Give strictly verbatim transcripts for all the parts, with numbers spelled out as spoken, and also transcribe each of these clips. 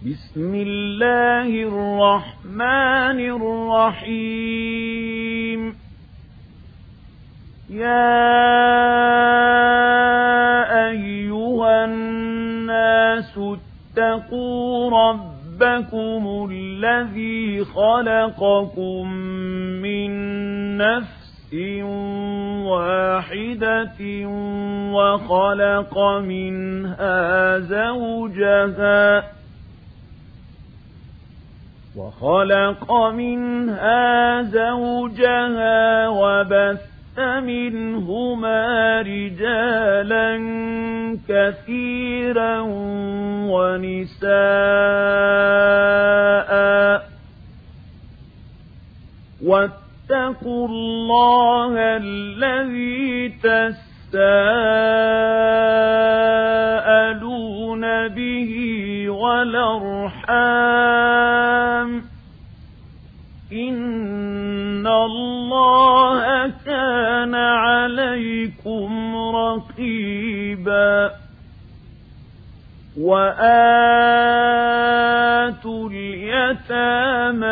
بسم الله الرحمن الرحيم يا أيها الناس اتقوا ربكم الذي خلقكم من نفس واحدة وخلق منها زوجها وخلق منها زوجها وبث منهما رجالا كثيرا ونساء واتقوا الله الذي تساءلون به والأرحام إن الله كان عليكم رقيبا وآتوا اليتامى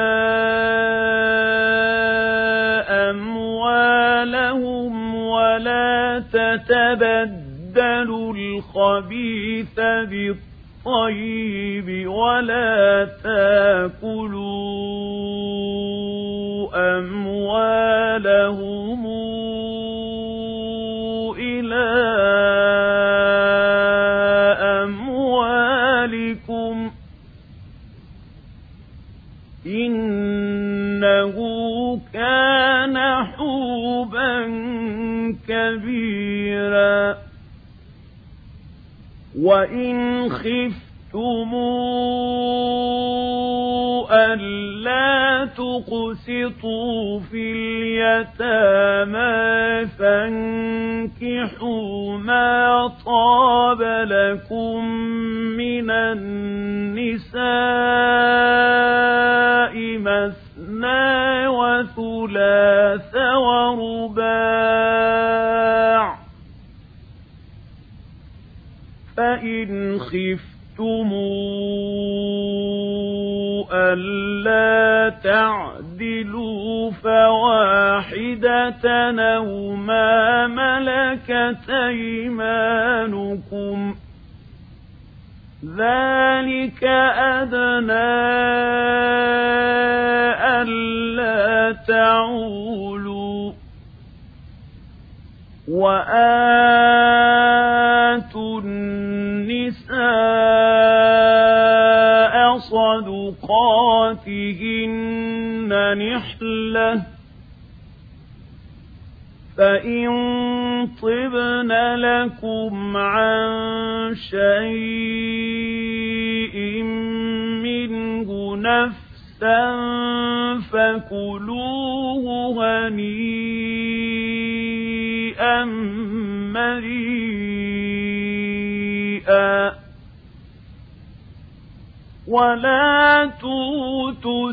أموالهم ولا تتبدلوا الخبيث بالطيب ولا تاكلوا أموالهم إلى أموالكم إنه كان حوبا كبيرا وإن خفتم ألا تقسطوا في اليتامى فانكحوا ما طاب لكم من النساء مثنى وثلاث ورباع فإن خفتم ألا تعدلوا فواحدة أو ما ملكت أيمانكم ذلك أدنى ألا تعولوا وآتوا النساء صدقاتهن نحلة فإن طبن لكم عن شيء منه نفسا فكلوه هنيئا مريئا ولا تؤتوا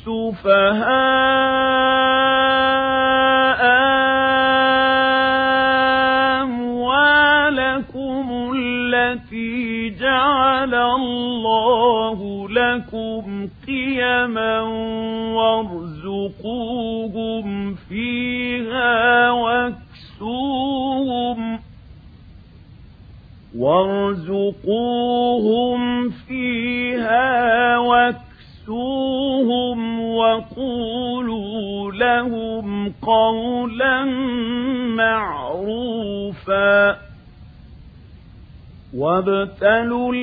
السفهاء أموالكم التي جعل الله لكم قيما وارزقوهم فيها واكسوهم وارزقوهم فيها واكسوهم وقولوا لهم قولا معروفا وابتلوا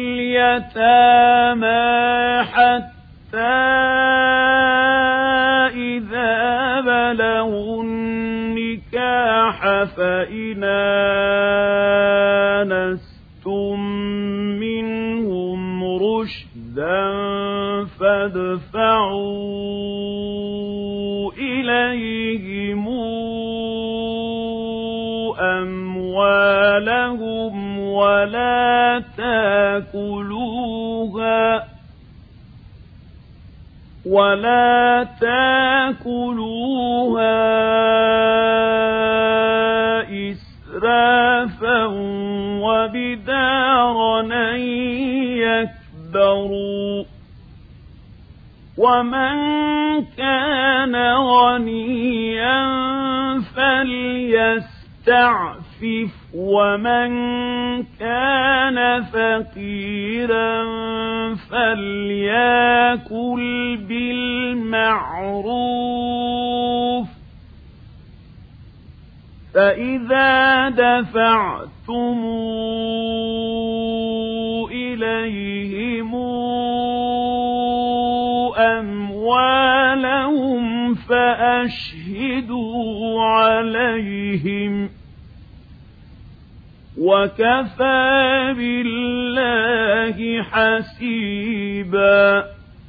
اليتامى حتى إذا بلغوا النكاح فإن آنستم منهم رشدا فادفعوا إليهم أموالهم ولا تاكلوها ولا تاكلوها إسرافا وبدارا أن يكبروا ومن كان غنيا فليستعفف ومن كان فقيرا فليأكل بالمعروف فإذا دفعتم إليهم أموالهم فأشهدوا عليهم وكفى بالله حسيبا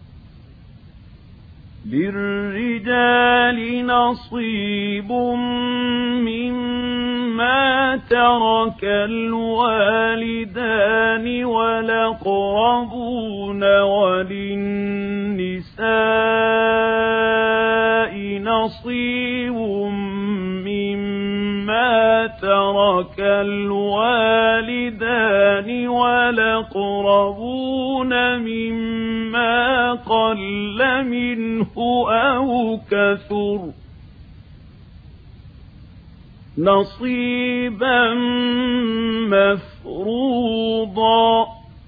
للرجال نصيب مما ترك الوالدان والأقربون وللنساء نصيب مما ترك الوالدان والأقربون مما قل منه أو كثر نصيبا مفروضا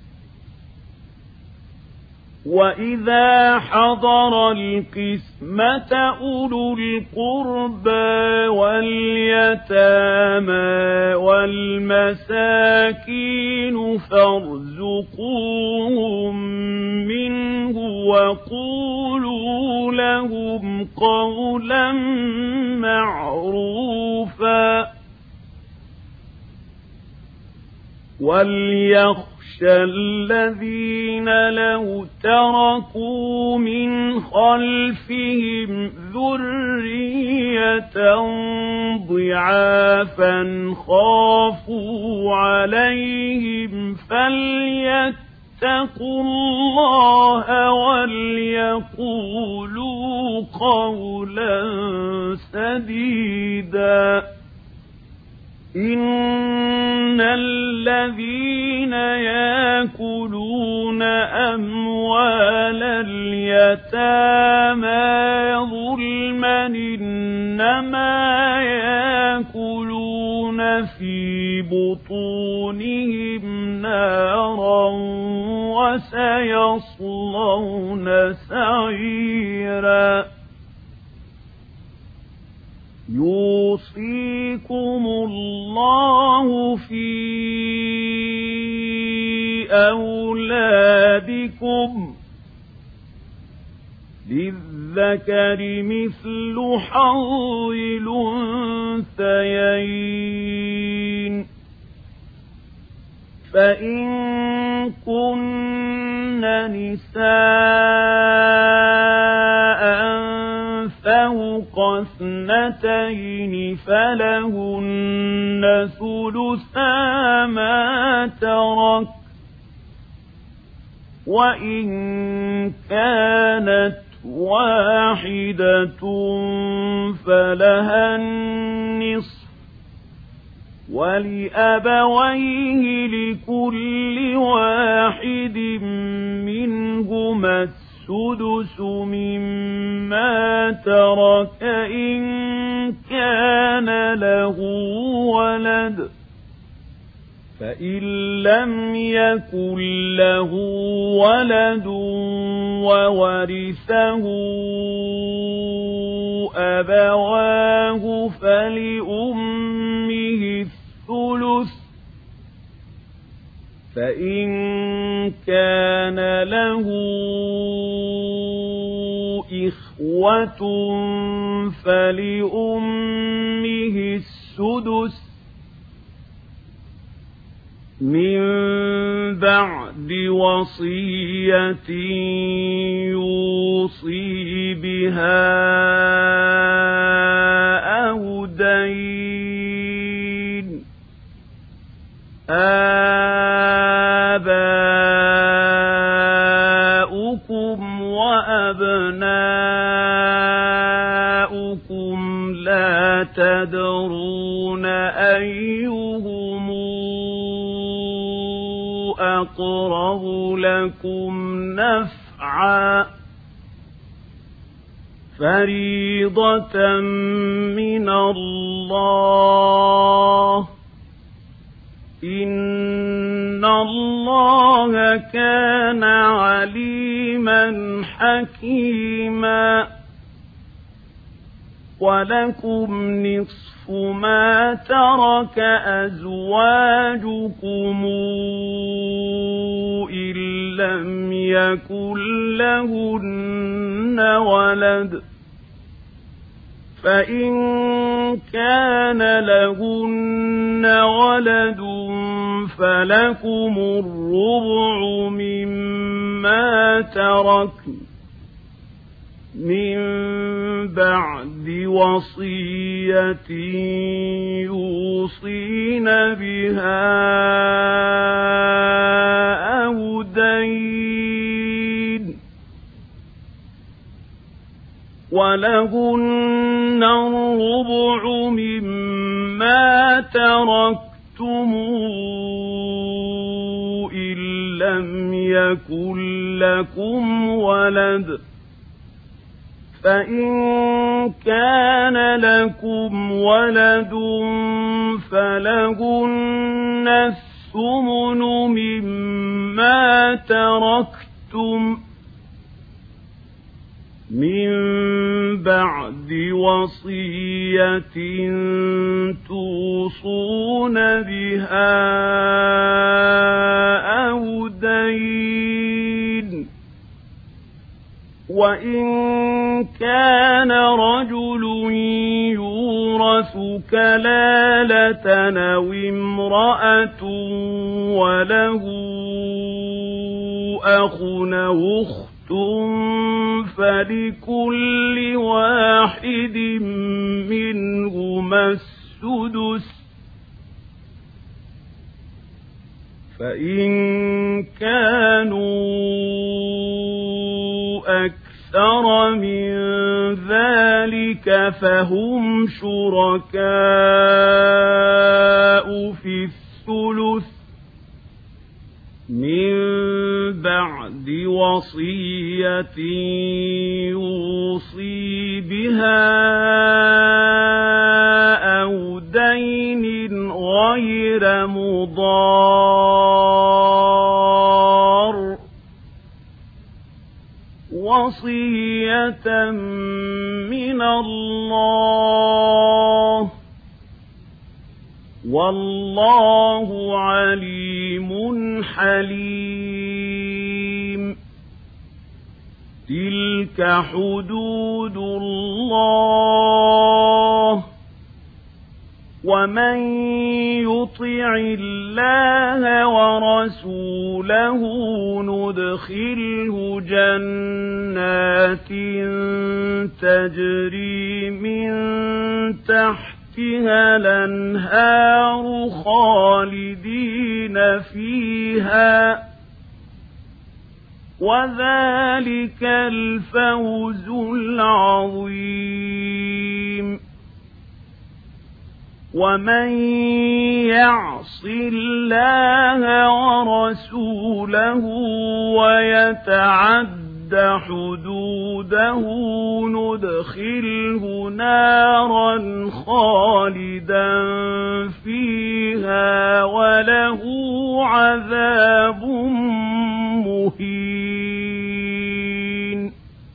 وإذا حضر القسمة أولو القربى واليتامى والمساكين فارزقوهم منه وقولوا لهم قولا معروفا وليخشى الذين لو تركوا من خلفهم ذرية ضعافا خافوا عليهم فليتقوا الله وليقولوا قولا سديدا إن الذين يأكلون أموال اليتامى ظلما إنما يأكلون في بطونهم نارا وسيصلون سعيرا يوصيكم الله في أولادكم للذكر مثل حظ الأنثيين فإن كن نساء فوق اثنتين فلهن ثلثا ما ترك وإن كانت واحدة فلها النصف ولأبويه لكل واحد منهما السدس مما ترك إن كان له ولد فإن لم يكن له ولد وورثه أبواه فلأمه الثلث فإن كان له إخوة فلأمه السدس من بعد وصية يوصي بها أو دين آباؤكم وأبناؤكم لا تدرون أيهم أقرب لكم نفعا فَرِيضَةً مِنَ اللَّهِ إِنَّ اللَّهَ كَانَ عَلِيمًا حَكِيمًا وَلَكُمْ نِصْفُ مَا تَرَكَ أَزْوَاجُكُمْ إِن لَّمْ يَكُن لَّهُنَّ وَلَدٌ فَإِن كَانَ لَهُنَّ وَلَدٌ فَلَكُمُ الرُّبُعُ مِمَّا تَرَكْنَ مِن بَعْدِ وَصِيَّةٍ يُوصِينَ بِهَا أَوْ دَيْنٍ وَلَهُنَّ الرُّبُعُ مِمَّا تَرَكْتُمْ إِن لَّمْ يَكُن لَّكُمْ وَلَدٌ فَإِن كَانَ لَكُمْ وَلَدٌ فَلَهُنَّ الثُّمُنُ مِمَّا تَرَكْتُمْ مِن بَعْدِ وَصِيَّةٍ تُوصُونَ بِهَا أَوْ دَيْنٍ وَإِن كَانَ رَجُلٌ يُورَثُ كَلَالَةً أَوْ امْرَأَةٌ وَلَهُ أَخٌ أَوْ أُخْتٌ فَلِكُلِّ وَاحِدٍ مِّنْهُمَا السُّدُسُ فَإِن كَانُوا أَكْثَرَ مِن ذَلِكَ فَهُمْ شُرَكَاءُ فِي الثُّلُثِ مِن بَعْدِ وَصِيَّةٍ يُوصِي بِهَا أَوْ دَيْنٍ غَيْرَ مُضَارٍّ وَصِيَّةً مِّنَ اللَّهِ وَاللَّهُ عَلِيمٌ حَلِيمٌ تِلْكَ حُدُودُ اللَّهِ وَمَن يُطِعِ اللَّهَ وَرَسُولَهُ نُدْخِلْهُ جَنَّاتٍ تَجْرِي مِن تَحْتِهَا الْأَنْهَارُ خَالِدِينَ فِيهَا وَذَلِكَ الْفَوْزُ الْعَظِيمُ وَمَن يَعْصِ اللَّهَ وَرَسُولَهُ وَيَتَعَدَّ حُدُودَهُ نُدْخِلْهُ نَارًا خَالِدًا فِيهَا وَلَهُ عَذَابٌ مُهِينٌ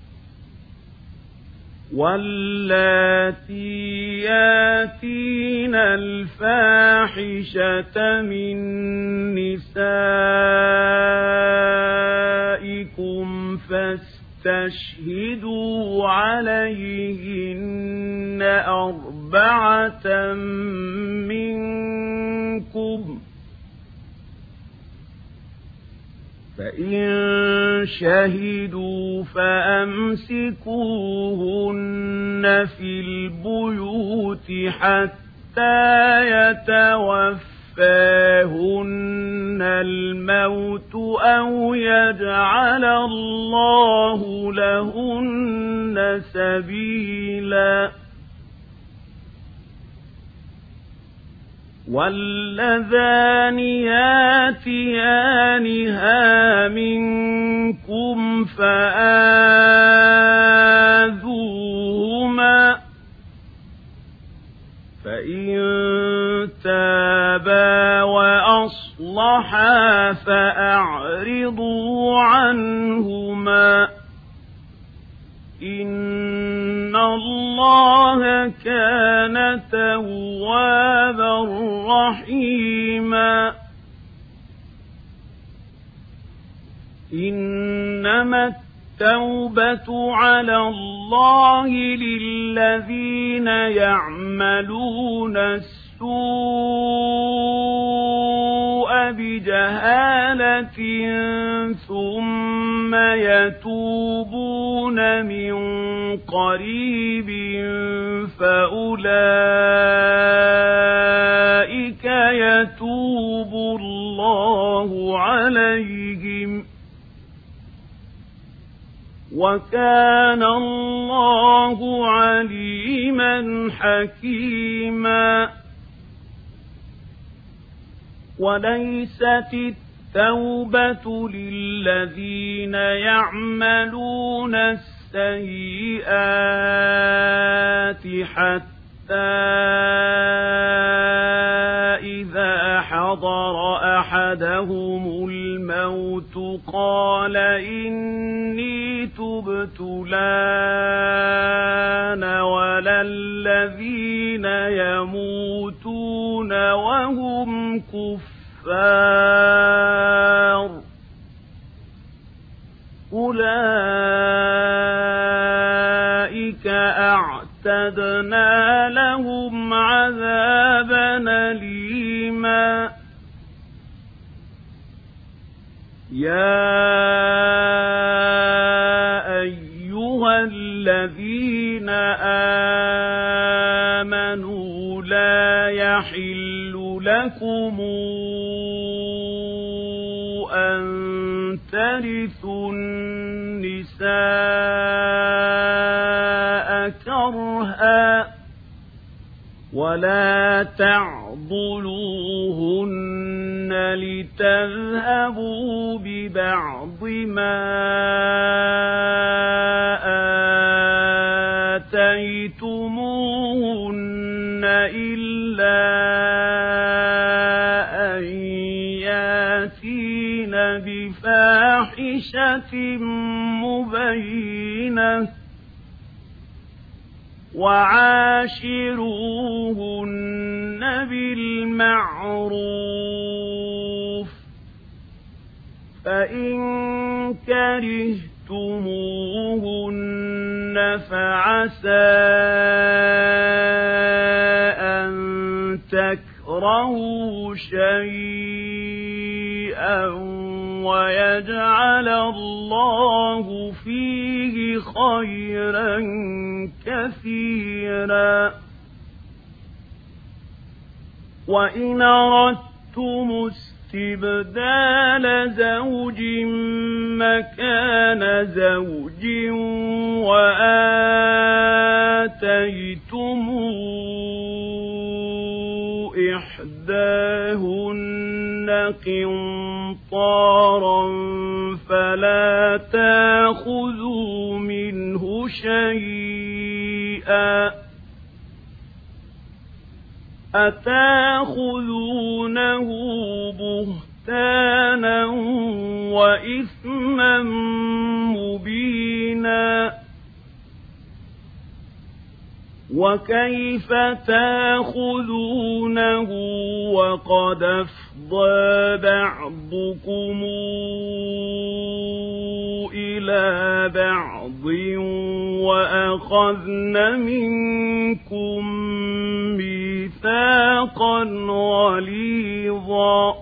وَاللَّاتِي يَأْتِينَ الْفَاحِشَةَ مِن نِّسَائِكُمْ فَاسْتَشْهِدُوا عَلَيْهِنَّ أَرْبَعَةً مِّنكُمْ فَإِن شَهِدُوا فَأَمْسِكُوهُنَّ فِي الْبُيُوتِ حَتَّى يَتَوَفَّاهُنَّ الْمَوْتُ أَوْ يَجْعَلَ اللَّهُ لَهُنَّ سَبِيلًا وَاللَّذَانِ يَأْتِيَانِهَا مِنكُمْ فَآذُوهُمَا أضحى فأعرضوا عنهما إن الله كان توابا رحيما إنما التوبة على الله للذين يعملون السوء بجهالة ثم يتوبون من قريب فأولئك يتوب الله عليهم وكان الله عليما حكيما وليست التوبة للذين يعملون السيئات حتى إذا حضر أحدهم الموت قال إني تبت الآن ولا الذين يموتون وهم كفار أولئك أعتدنا لهم عذابا أليما يا أيها الذين آمنوا لا يحل لكم أن ترثوا النساء كرها ولا تعضلوهن لتذهبوا ببعض ما آتيتموهن إلا أن ياتين بفاحشة مبينة وعاشروهن بالمعروف فإن كرهتموهن فعسى أن تكرهوا شيئا ويجعل الله فيه خيرا كثيرا وإن أردتم استبدال زوج مكان زوج وآتيتم إحداهن قنطارا فلا تأخذوا منه شيئا أتأخذونه بهتانا وإثما مبينا وكيف تأخذونه وقد أفضى بعضكم إلى بعض وأخذن منكم ميثاقا غليظا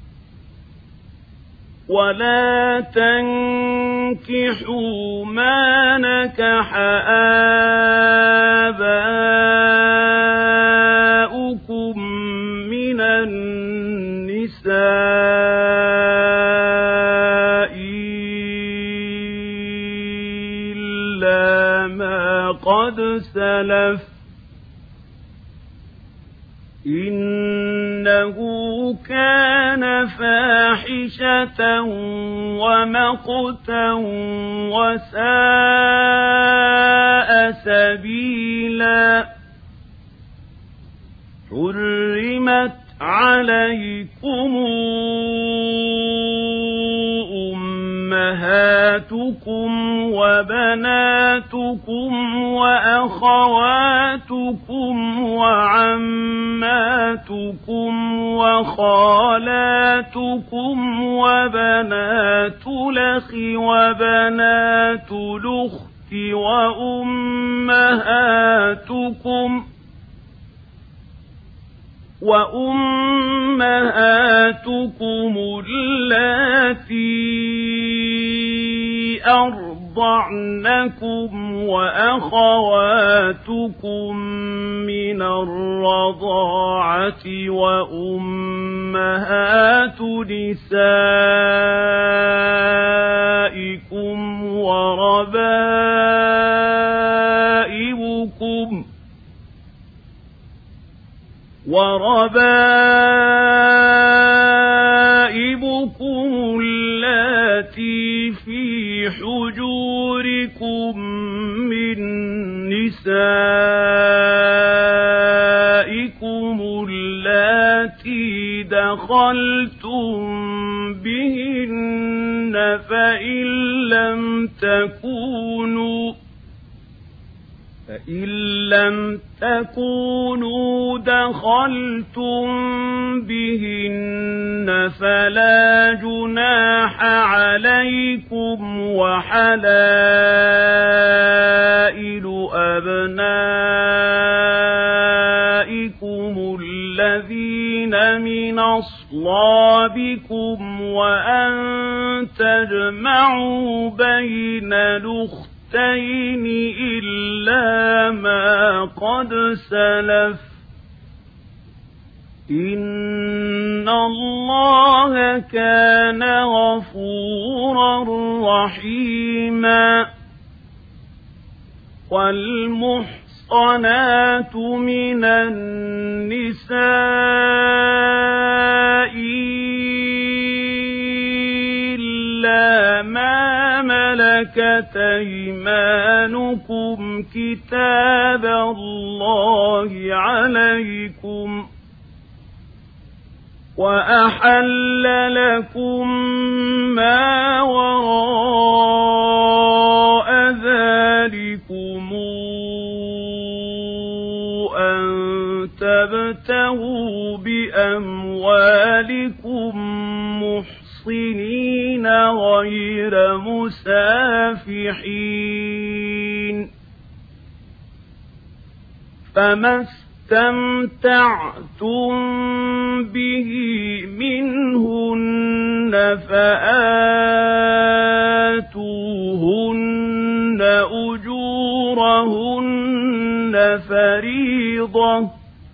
ولا تنكحوا ما نكح آباؤكم من النساء إلا ما قد سلف إنه كان فاحشة ومقتا وساء سبيلا حرمت عليكم أمهاتكم وبناتكم وأخواتكم وعماتكم وخالاتكم وبنات الأخ وبنات الأخت وأمهاتكم وأمهاتكم اللاتي أرضعنكم وأخواتكم من الرضاعة وأمهات نسائكم وربائبكم وربائبكم اللاتي في حجوركم من نسائكم اللاتي دخلتم بهن فإن لم تكونوا فإن لم تكونوا دخلتم بهن فلا جناح عليكم وحلائل أبنائكم الذين من أصلابكم وأن تجمعوا بين الأختين إلا ما قد سلف إن الله كان غفورا رحيما. والمحصنات من النساء إلا ما ملكت أيمانكم كتاب الله عليكم وأحل لكم ما وراء ذلكم أن تبتغوا بأموالكم محصنين غير مسافحين فما استمتعتم به منهن فآتوهن أجورهن فريضة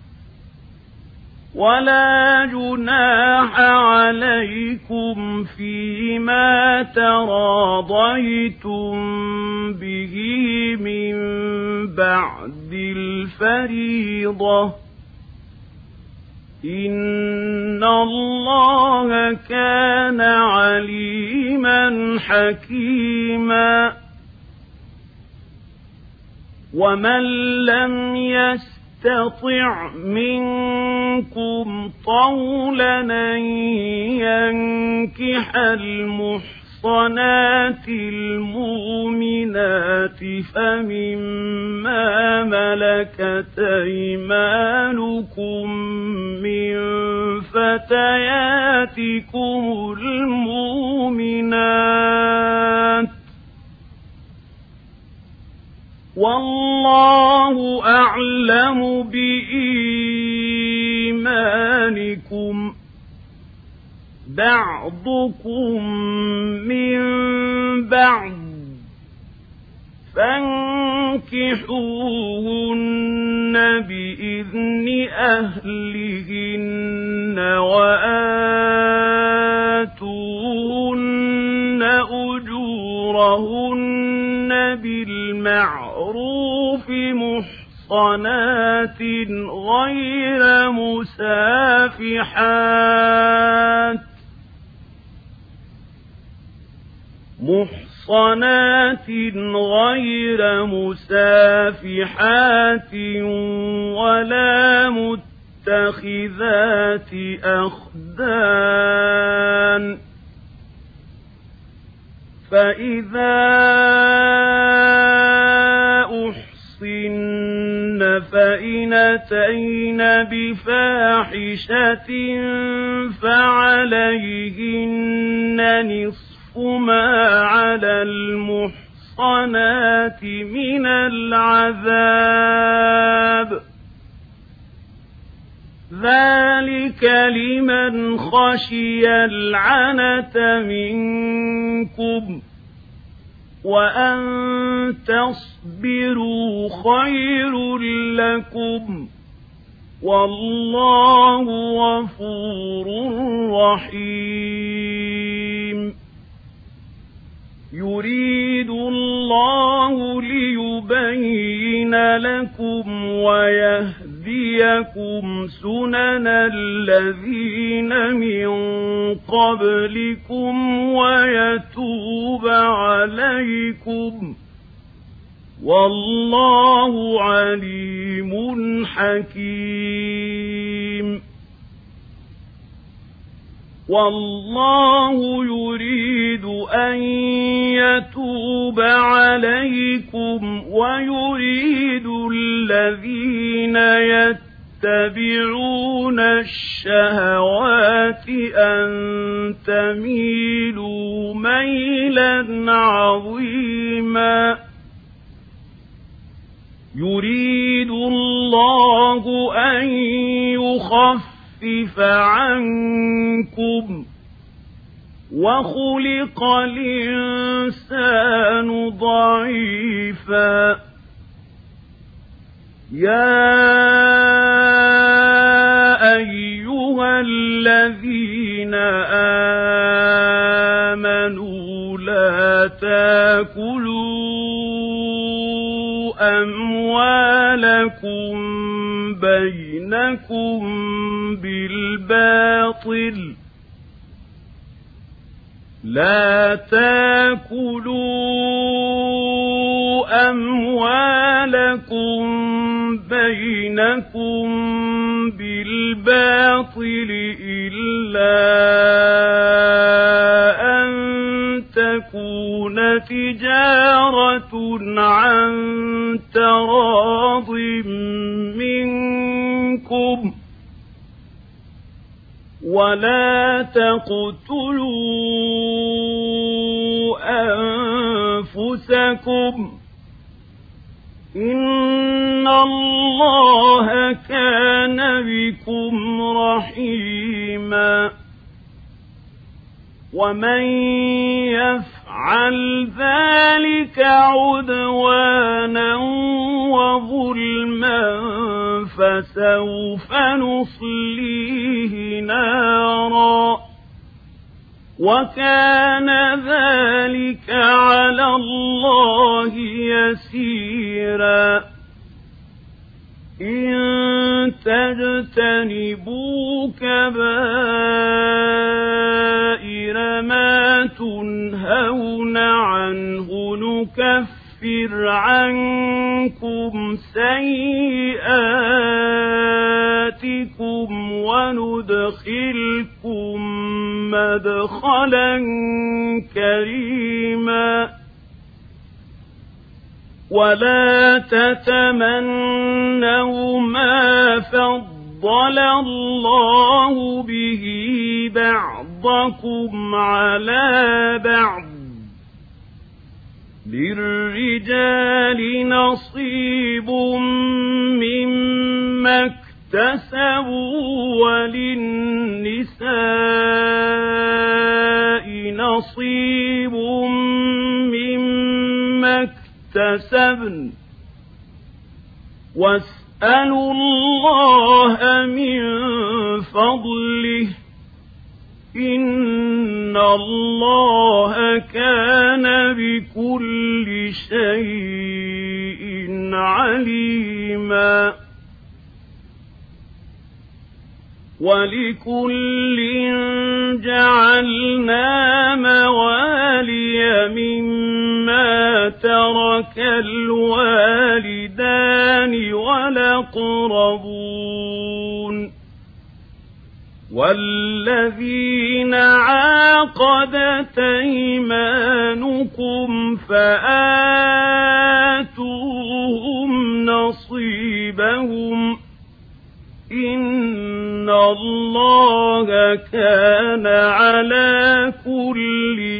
ولا جناح عليكم فيما تراضيتم به من بعد الفريضة إن الله كان عليما حكيما. ومن لم يستطع يستطع منكم طولا أن ينكح المحصنات المؤمنات فمما ملكت أيمانكم من فتياتكم المؤمنات والله أعلم بإيمانكم بعضكم من بعض فانكحوهن بإذن أهلهن وآتوهن أجورهن بالمعروف محصنات غير مسافحات محصنات غير مسافحات ولا متخذات أخدان فإذا أحصن فإن أتين بفاحشة فعليهن نصف ما على المحصنات من العذاب ذلك لمن خشي العنة منكم وأن تصبروا خير لكم والله غفور رحيم يريد الله ليبين لكم ويهديكم سنن الذين من قبلكم ويتوب عليكم والله عليم حكيم والله يريد أن يتوب عليكم ويريد الذين يتبعون الشهوات أن تميلوا ميلا عظيما يريد الله أن يخفف خفف عنكم وخلق الإنسان ضعيفا يا أيها الذين آمنوا لا تأكلوا أموالكم بينكم بالباطل لا تأكلوا أموالكم بينكم بالباطل إلا أن تكون تجارة عن تراض منكم ولا تقتلوا أنفسكم إن الله كان بكم رحيما ومن يفعل ذلك عدوانا وظلما فسوف نصليه نارا وكان ذلك على الله يسيرا إن تجتنبوا كبائر ما تنهون عنه نكفر عنكم سيئاتكم وندخلكم مدخلا كريما ولا تتمنوا ما فضل الله به بعضكم على بعض للرجال نصيب مما اكتسبوا وللنساء نصيب مما اكتسبن واسألوا الله من فضله إن الله كان بكل شيء عليما ولكل جعلنا موالي مما ترك الوالدان والأقربون والذين عاقدت أيمانكم فآتوهم نصيبهم إن الله كان على كل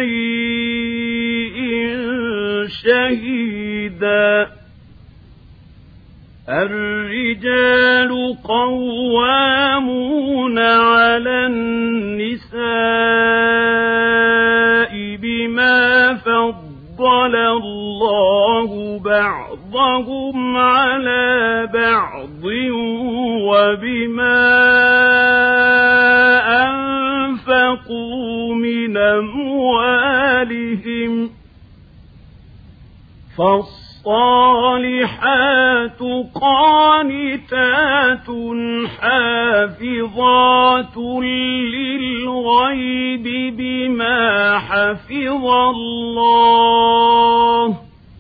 شيء شهيدا الرجال قوامون على النساء بما فضل الله بعضهم على بعض وبما أنفقوا من أموالهم فالصالحات قانتات حافظات للغيب بما حفظ الله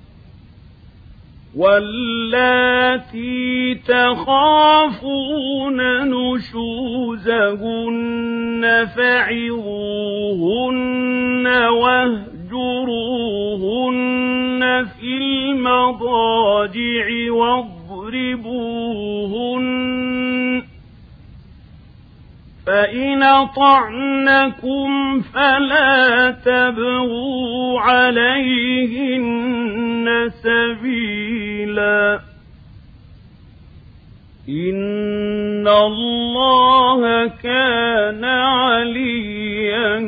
واللاتي تخافون نشوزهن فعظوهن واهجروهن في المضاجع واضربوهن فإن أطعنكم فلا تبغوا عليهن سبيلا إن الله كان عليا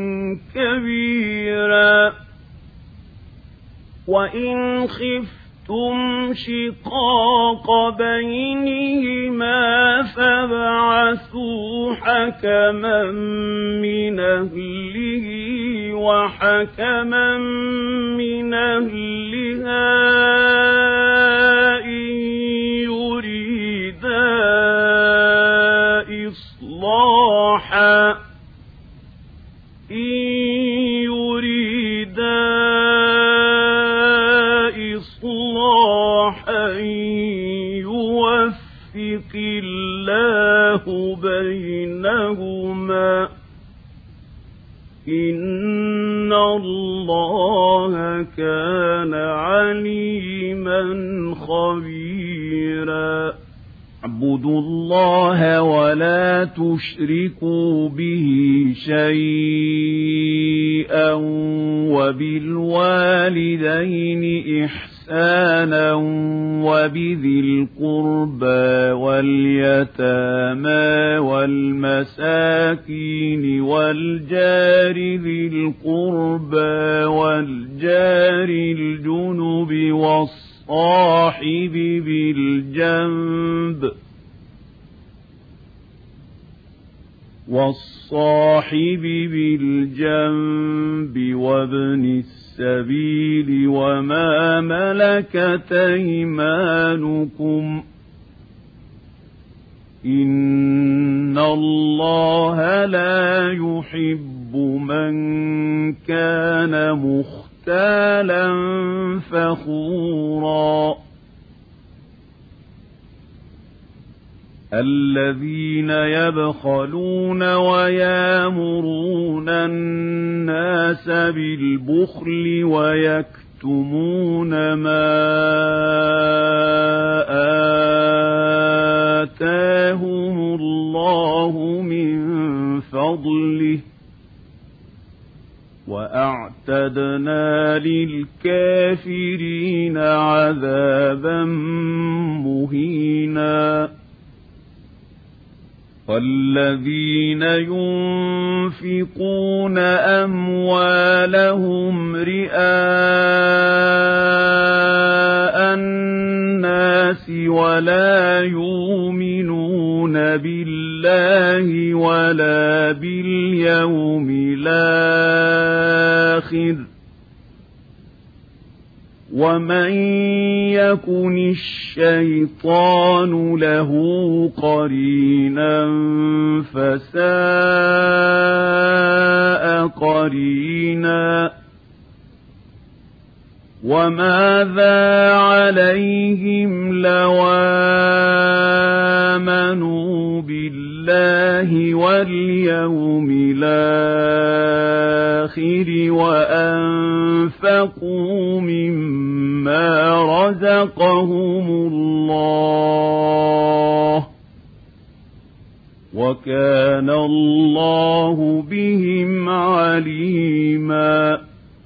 كبيرا وإن خفتم شقاق بينهما فابعثوا حكما من أهله وحكما من أهلها إن يريدا إصلاحا إن يريدا إصلاحا يوفق الله بينهما إن الله كان عليما خبيرا اعبدوا الله ولا تشركوا به شيئا وبالوالدين إحسانا وبذي القربى واليتامى والمساكين والجار ذي القربى والجار الجنب والصاحب بالجنب والصاحب بالجنب وابن السبيل وما ملكت أيمانكم إن الله لا يحب من كان مختالا فخورا الذين يبخلون ويامرون الناس بالبخل ويكتمون ما آتاهم الله من فضله وأعتدنا للكافرين عذابا مهينا والذين ينفقون أموالهم رئاء الناس ولا يؤمنون بالله ولا باليوم الآخر ومن يكن الشيطان له قرينا فساء قرينا وماذا عليهم لو آمنوا بالله بالله واليوم الآخر وأنفقوا مما رزقهم الله وكان الله بهم عليما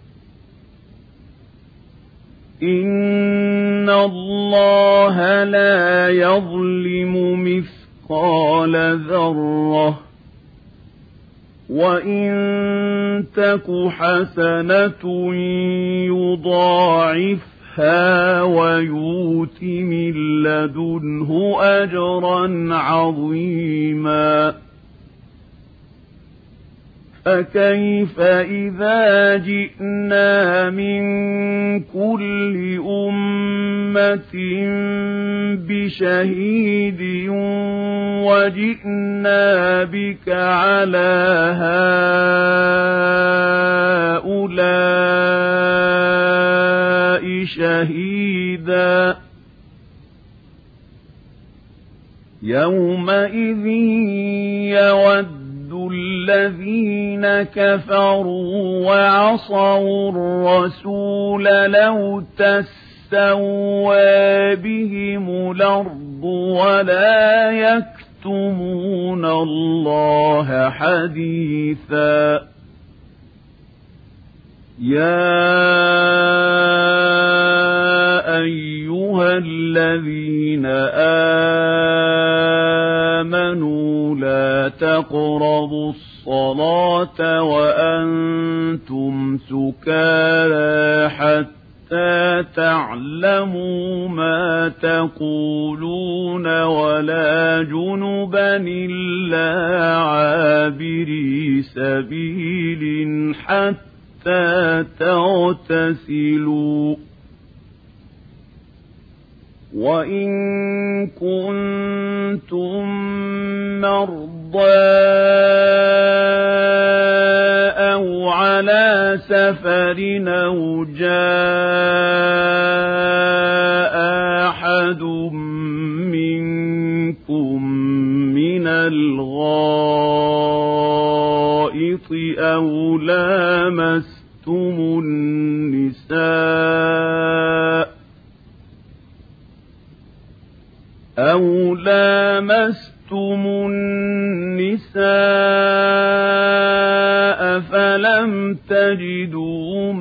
إن الله لا يظلم مثقال ذرة وإن تك حسنة يضاعفها ويؤت من لدنه أجرا عظيما فكيف إذا جئنا من كل أمة بشهيد وجئنا بك على هؤلاء شهيدا يومئذ يود الذين كفروا وعصوا الرسول لو تسوى بهم الأرض ولا يكتمون الله حديثا يا أيها الذين آمنوا لا تقربوا الصلاة وأنتم سكارى حتى تعلموا ما تقولون ولا جنبا إلا عابري سبيل حتى تغتسلوا وإن كنتم مرضى أو على سفر أو جاء أحد منكم من الغائط أو لامستم النساء أو لامستم النساء فلم تجدوا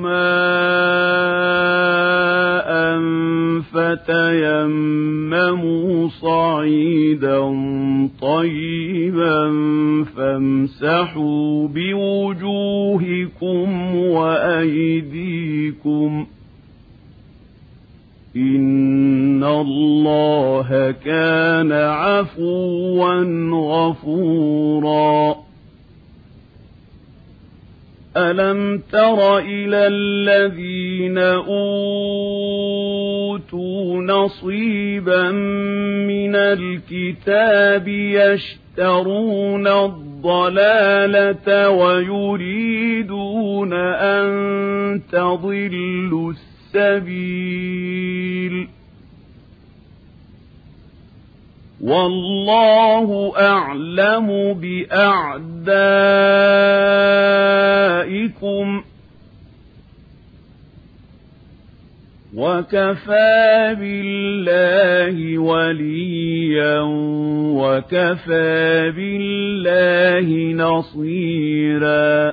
ماء فتيمموا صعيدا طيبا فامسحوا بوجوهكم وأيديكم إن الله كان عفوا غفورا ألم تر إلى الذين أوتوا نصيبا من الكتاب يشترون الضلالة ويريدون أن تضلوا السبيل والله أعلم بأعدائكم وكفى بالله وليا وكفى بالله نصيرا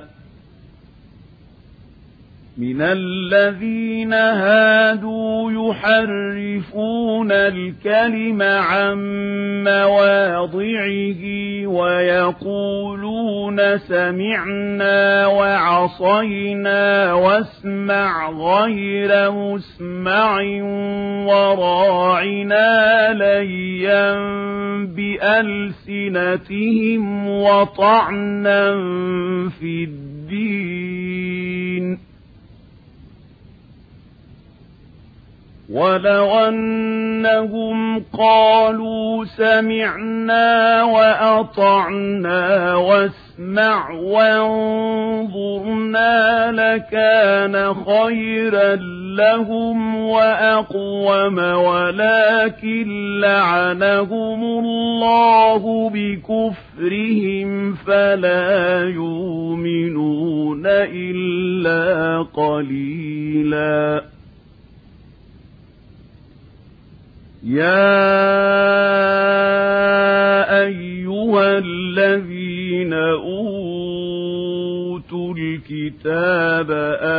من الذين هادوا يحرفون الكلم عن مواضعه ويقولون سمعنا وعصينا واسمع غير مسمع وراعنا ليا بألسنتهم وطعنا في الدين ولو أنهم قالوا سمعنا وأطعنا واسمعنا فاسمع وانظرنا لكان خيرا لهم وأقوم ولكن لعنهم الله بكفرهم فلا يؤمنون إلا قليلا يا أيها الذين أوتوا الكتاب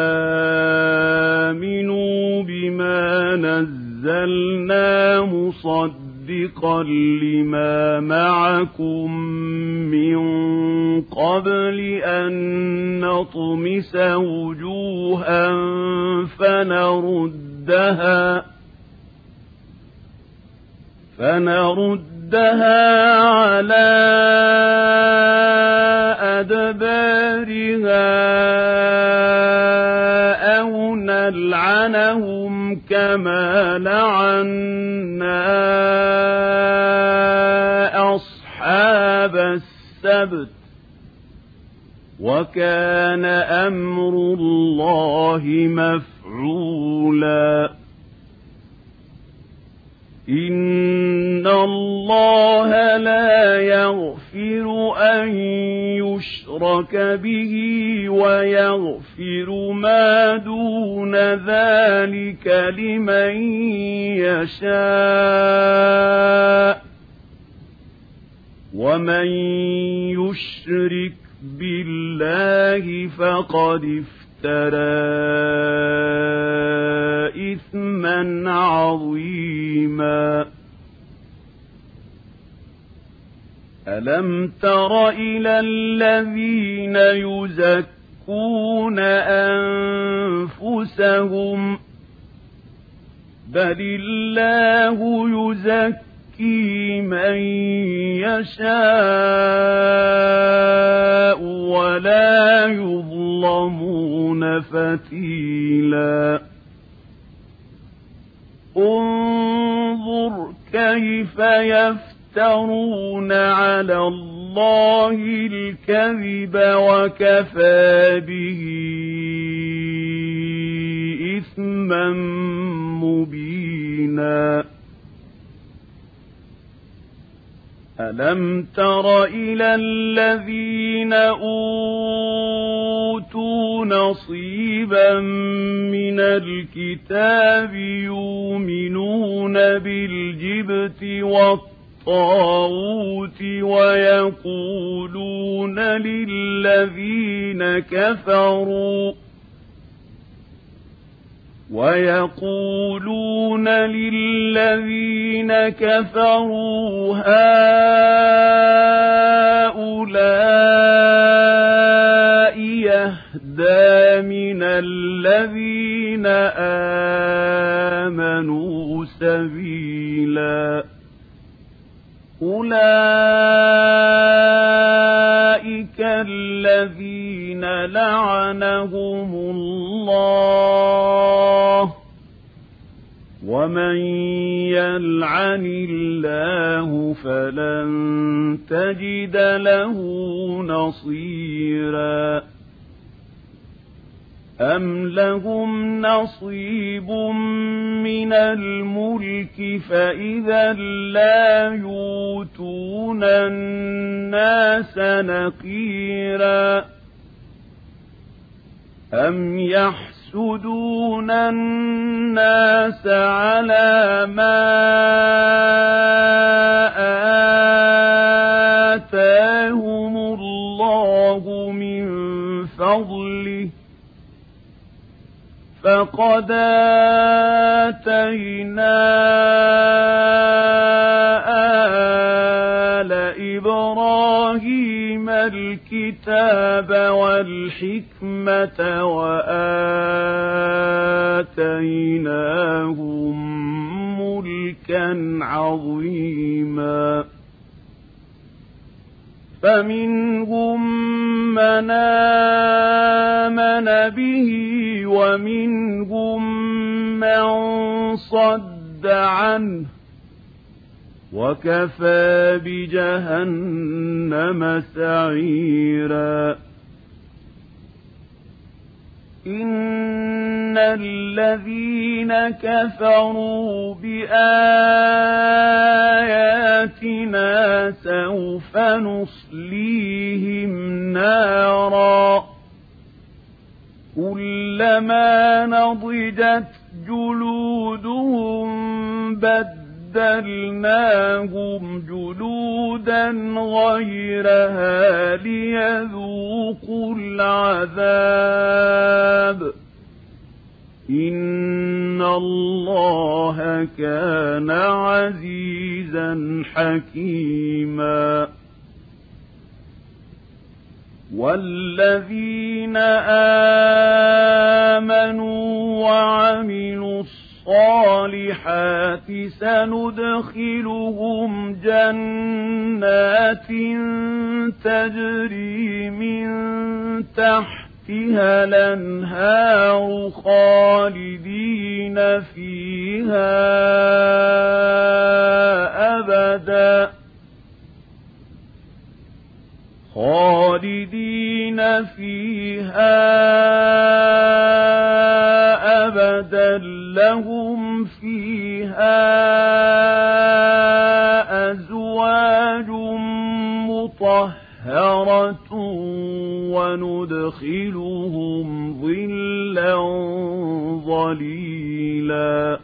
آمنوا بما نزلنا مصدقا لما معكم من قبل أن نطمس وجوها فنردها فنردها على أدبارها أو نلعنهم كما لعنا أصحاب السبت وكان أمر الله مفعولا إن الله لا يغفر أن يشرك به ويغفر ما دون ذلك لمن يشاء ومن يشرك بالله فقد افترى إثما عظيما ألم تر إلى الذين يزكون أنفسهم بل الله يزكي من يشاء ولا يظلمون فتيلا انظر كيف يفترون على الله الكذب وكفى به إثما مبينا ألم تر إلى الذين أوتوا نصيبا من الكتاب يؤمنون بالجبت والطاغوت ويقولون للذين كفروا ويقولون للذين كفروا هؤلاء يهدى من الذين آمنوا سبيلا أولئك الذين لعنهم الله ومن يلعن الله فلن تجد له نصيرا أم لهم نصيب من الملك فإذا لا يؤتون الناس نقيرا أم يحسدون الناس على ما آتاهم الله من فضله فقد آتينا آل إبراهيم الكتاب والحكمة وآتيناهم ملكا عظيما فمنهم من آمن به ومنهم من صد عنه وكفى بجهنم سعيرا إن الذين كفروا بآياتنا سوف نصليهم نارا كلما نضجت جلودهم بدلناهم جلودا غيرها ليذوقوا العذاب إن الله كان عزيزا حكيما والذين آمنوا وعملوا الصالحات سندخلهم جنات تجري من تحتها الأنهار خالدين فيها أبدا خالدين فيها أبدا لهم فيها أزواج مطهرة وندخلهم ظلا ظليلا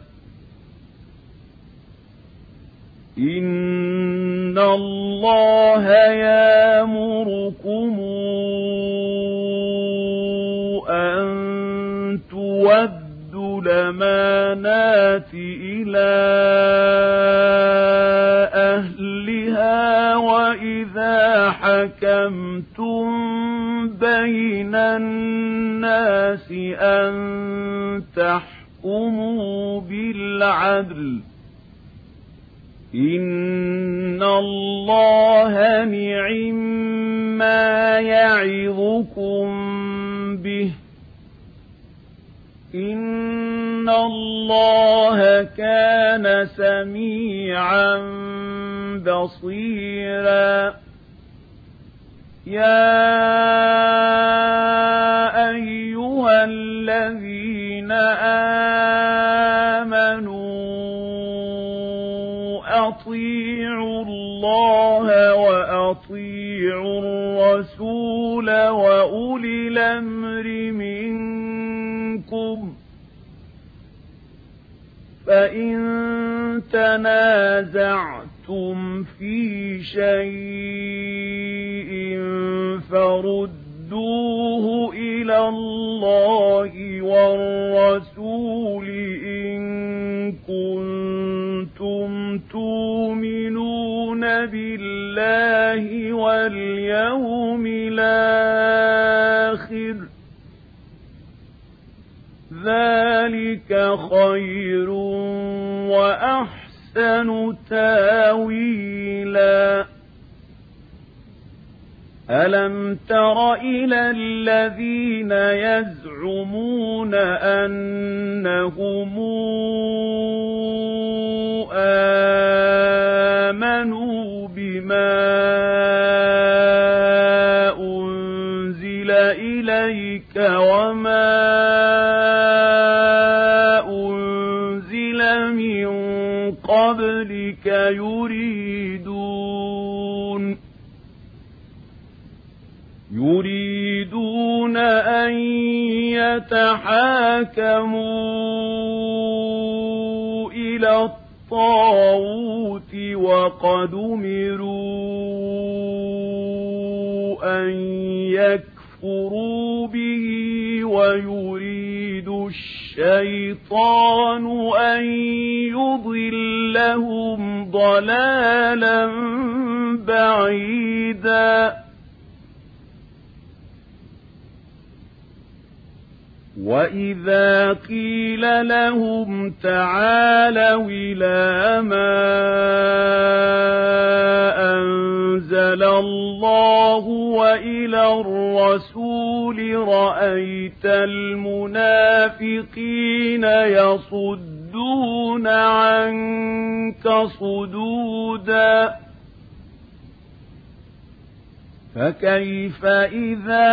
إن الله يأمركم أن تودوا الأمانات إلى أهلها وإذا حكمتم بين الناس أن تحكموا بالعدل إن الله نعما يعظكم به إن الله كان سميعا بصيرا يا أيها الذين آمنوا أطيعوا الله وأطيعوا الرسول وأولي الأمر منكم فإن تنازعتم في شيء فردوه إلى الله والرسول إن كنتم تؤمنون بالله واليوم الآخر ذلك خير وأحسن تاويلا ألم تر إلى الذين يزعمون أنهم آمنوا بما أنزل إليك وما أنزل من قبلك يريدون يريدون أن يتحاكموا إلى الطاغوت وقد أمروا أن يكفروا به ويريد الشيطان أن يضلهم ضلالا بعيدا وإذا قيل لهم تعالوا إلى ما أنزل أنزل الله وإلى الرسول رأيت المنافقين يصدون عنك صدودا فكيف إذا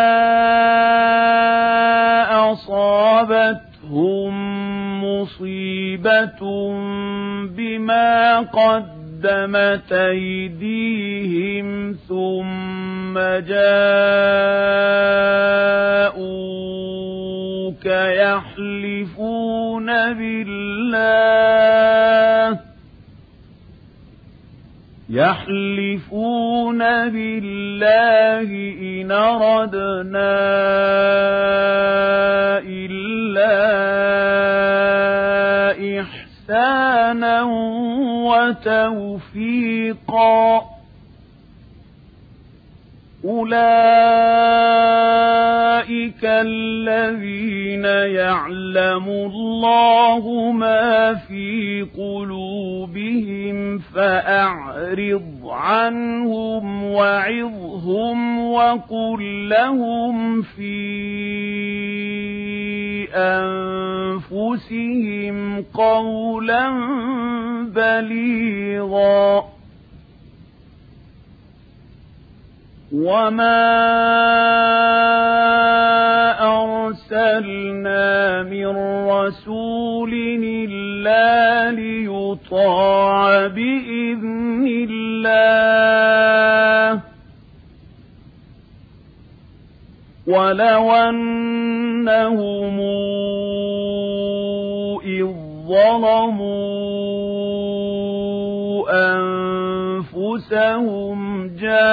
أصابتهم مصيبة بما قدمت أيديهم ثم جاءوك يحلفون بالله يحلفون بالله إن أردنا إلا إحسانا وتوفيقا أولئك الذين يعلم الله ما في قلوبهم فأعرض عنهم وعظهم وقل لهم في أنفسهم قولا بليغا وما أرسلنا من رسول إلا ليطاع بإذن الله ولو أنهم إذ ظلموا أنفسهم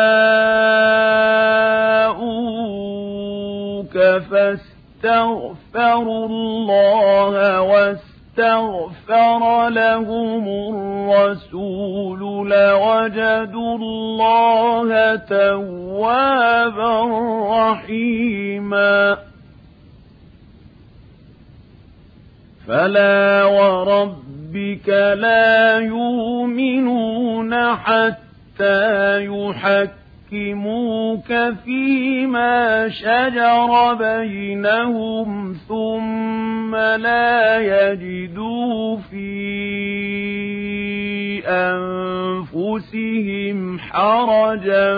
جاءوك فاستغفروا الله واستغفر لهم الرسول لوجدوا الله توابا رحيما فلا وربك لا يؤمنون حتى يحكموك فيما شجر بينهم ثم لا يجدوا في أنفسهم حرجا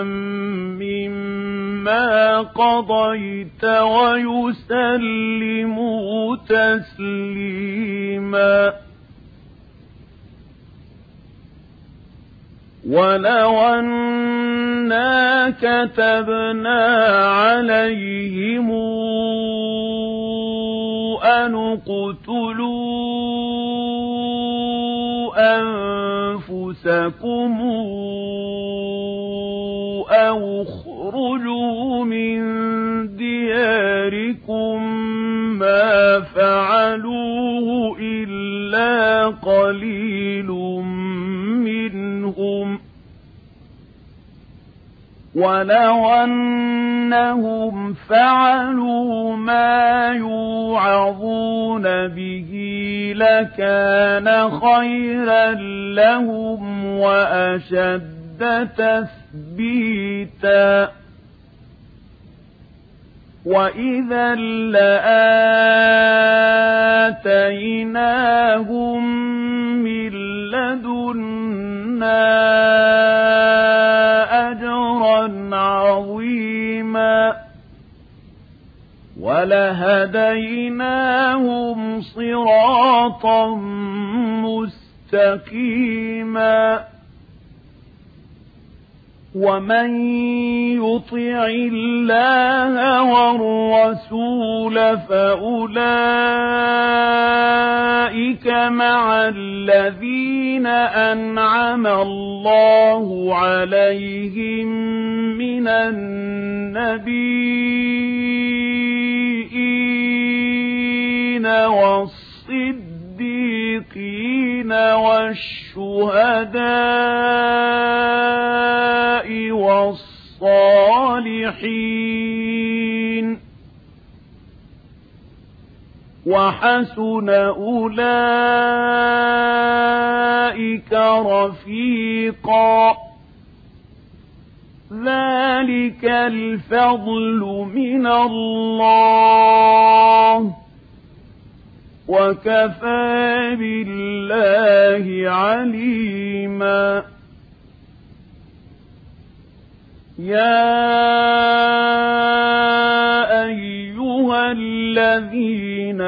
مما قضيت ويسلموا تسليما ولو أنا كتبنا عليهم أن اقتلوا أنفسكم أو اخرجوا من دياركم ما فعلوه إلا قليل منهم ولو أنهم فعلوا ما يوعظون به لكان خيرا لهم وأشد تثبيتا وإذا لآتيناهم من لدنا أجرا عظيما ولهديناهم صراطا مستقيما ومن يطع الله والرسول فأولئك مع الذين أنعم الله عليهم من النبيين والصديقين والشهداء والصالحين وحسن أولئك رفيقا ذلك الفضل من الله وكفى بالله عليما يا أيها الذين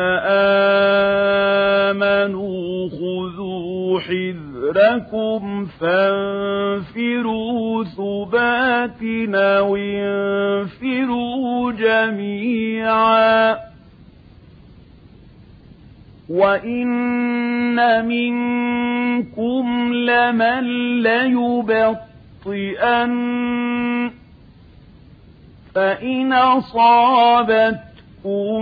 آمنوا خذوا حذركم فانفروا ثبات أو انفروا جميعا وإن منكم لمن ليبطئن فإن أصابتكم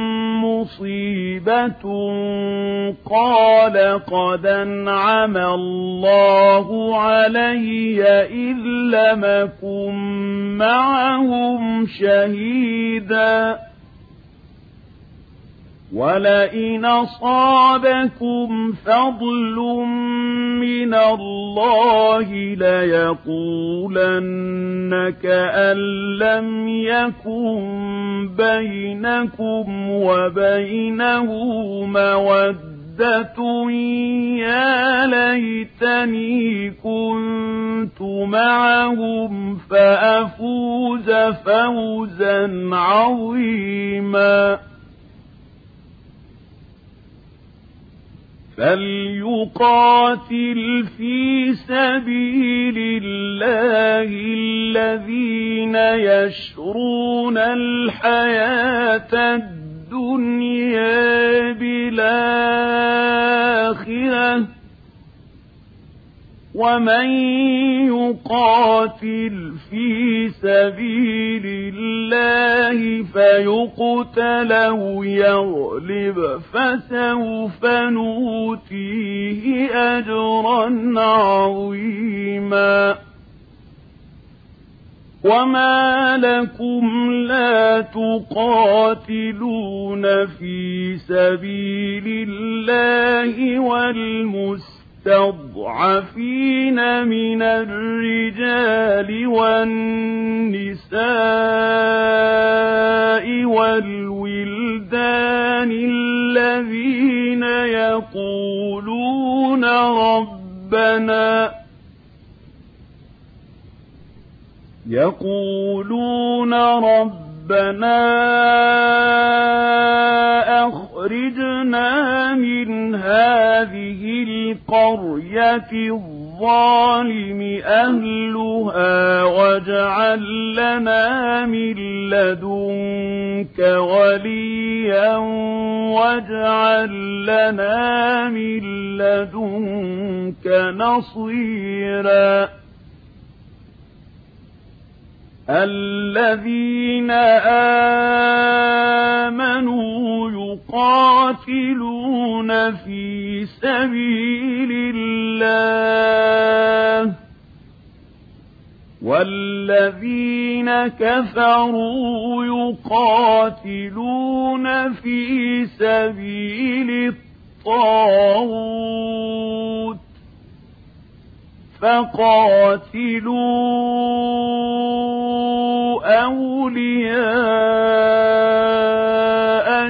مصيبة قال قد أنعم الله علي إذ لم أكن معهم شهيدا ولئن أصابكم فضل من الله ليقولن كأن لم يكن بينكم وبينه مودة يا ليتني كنت معهم فأفوز فوزا عظيما فليقاتل في سبيل الله الذين يشرون الحياة الدنيا بالآخرة ومن يقاتل في سبيل الله فيقتل أو يغلب فسوف نؤتيه أجرا عظيما وما لكم لا تقاتلون في سبيل الله والمسلمين المستضعفين من الرجال والنساء والولدان الذين يقولون ربنا يقولون ربنا أخرجنا من هذه القرية الظالم أهلها واجعل لنا من لدنك وليا واجعل لنا من لدنك نصيرا الذين آمنوا يقاتلون في سبيل الله والذين كفروا يقاتلون في سبيل الطاغوت فقاتلوا أولياء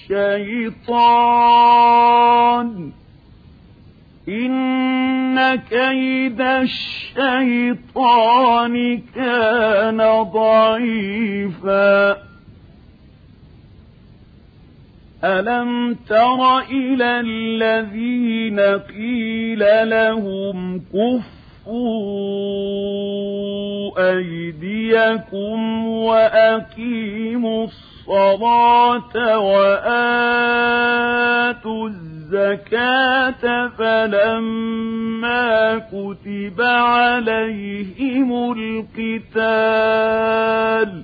الشيطان إن كيد الشيطان كان ضعيفا ألم تر إلى الذين قيل لهم كفوا أيديكم وأقيموا الصلاة وآتوا الزكاة فلما كتب عليهم القتال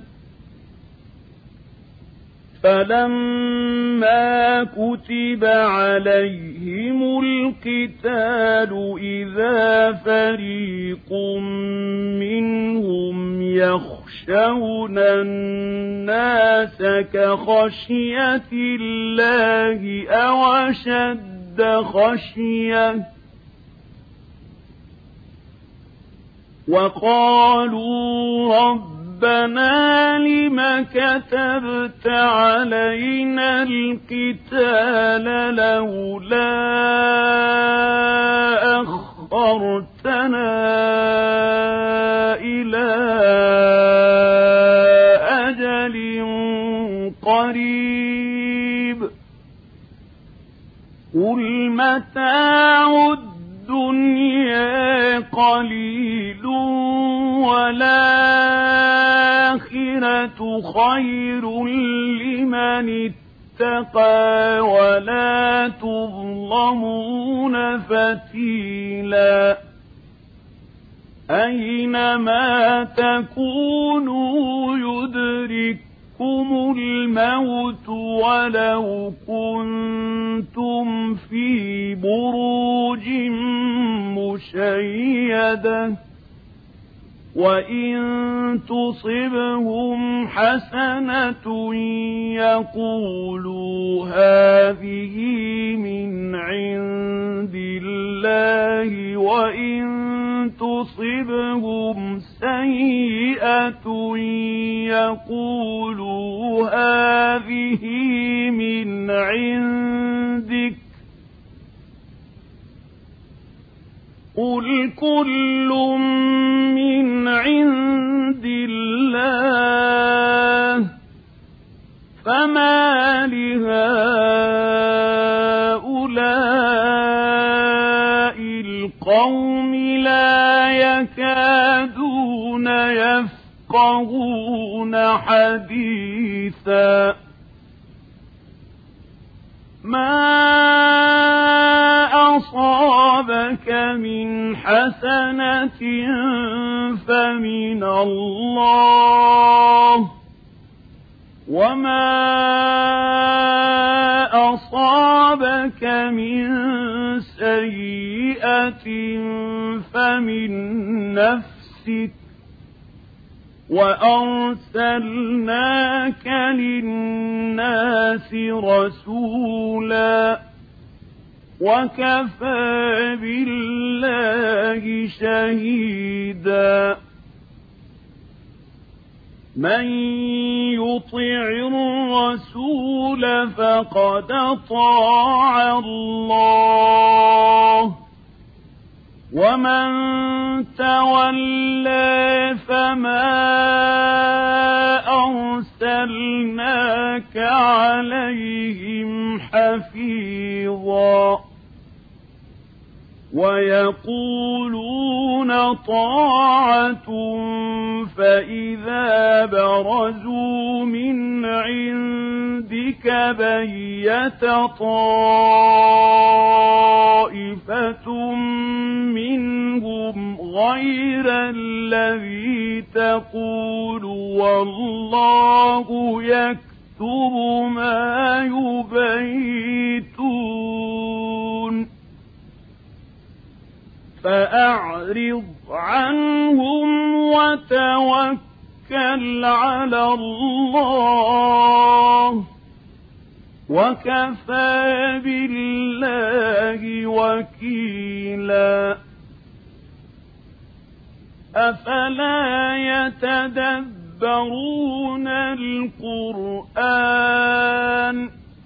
فلما كتب عليهم القتال إذا فريق منهم يخشون الناس كخشية الله أو أشد خشية وقالوا ربنا لم كتبت علينا القتال لولا أخرتنا إلى أجل قريب قل متاع الدنيا قليل والآخرة خير لمن اتقى ولا تظلمون فتيلا أينما تكونوا يدرككم الموت ولو كنتم في بروج مشيدة وإن تصبهم حسنة يقولوا هذه من عند الله وإن تصبهم سيئة يقولوا هذه من عندك قل كل من عند الله فما لهؤلاء القوم لا يكادون يفقهون حديثا ما أصابك من حسنة فمن الله وما أصابك من سيئة فمن نفسك وأرسلناك للناس رسولا وكفى بالله شهيدا من يطع الرسول فقد أطاع الله ومن تولى فما أرسلناك عليهم حفيظا ويقولون طاعة فإذا برزوا من عندك بيت طائفة منهم غير الذي تقول والله يكتب ما يبيتون فأعرض عنهم وتوكل على الله وكفى بالله وكيلا أفلا يتدبرون القرآن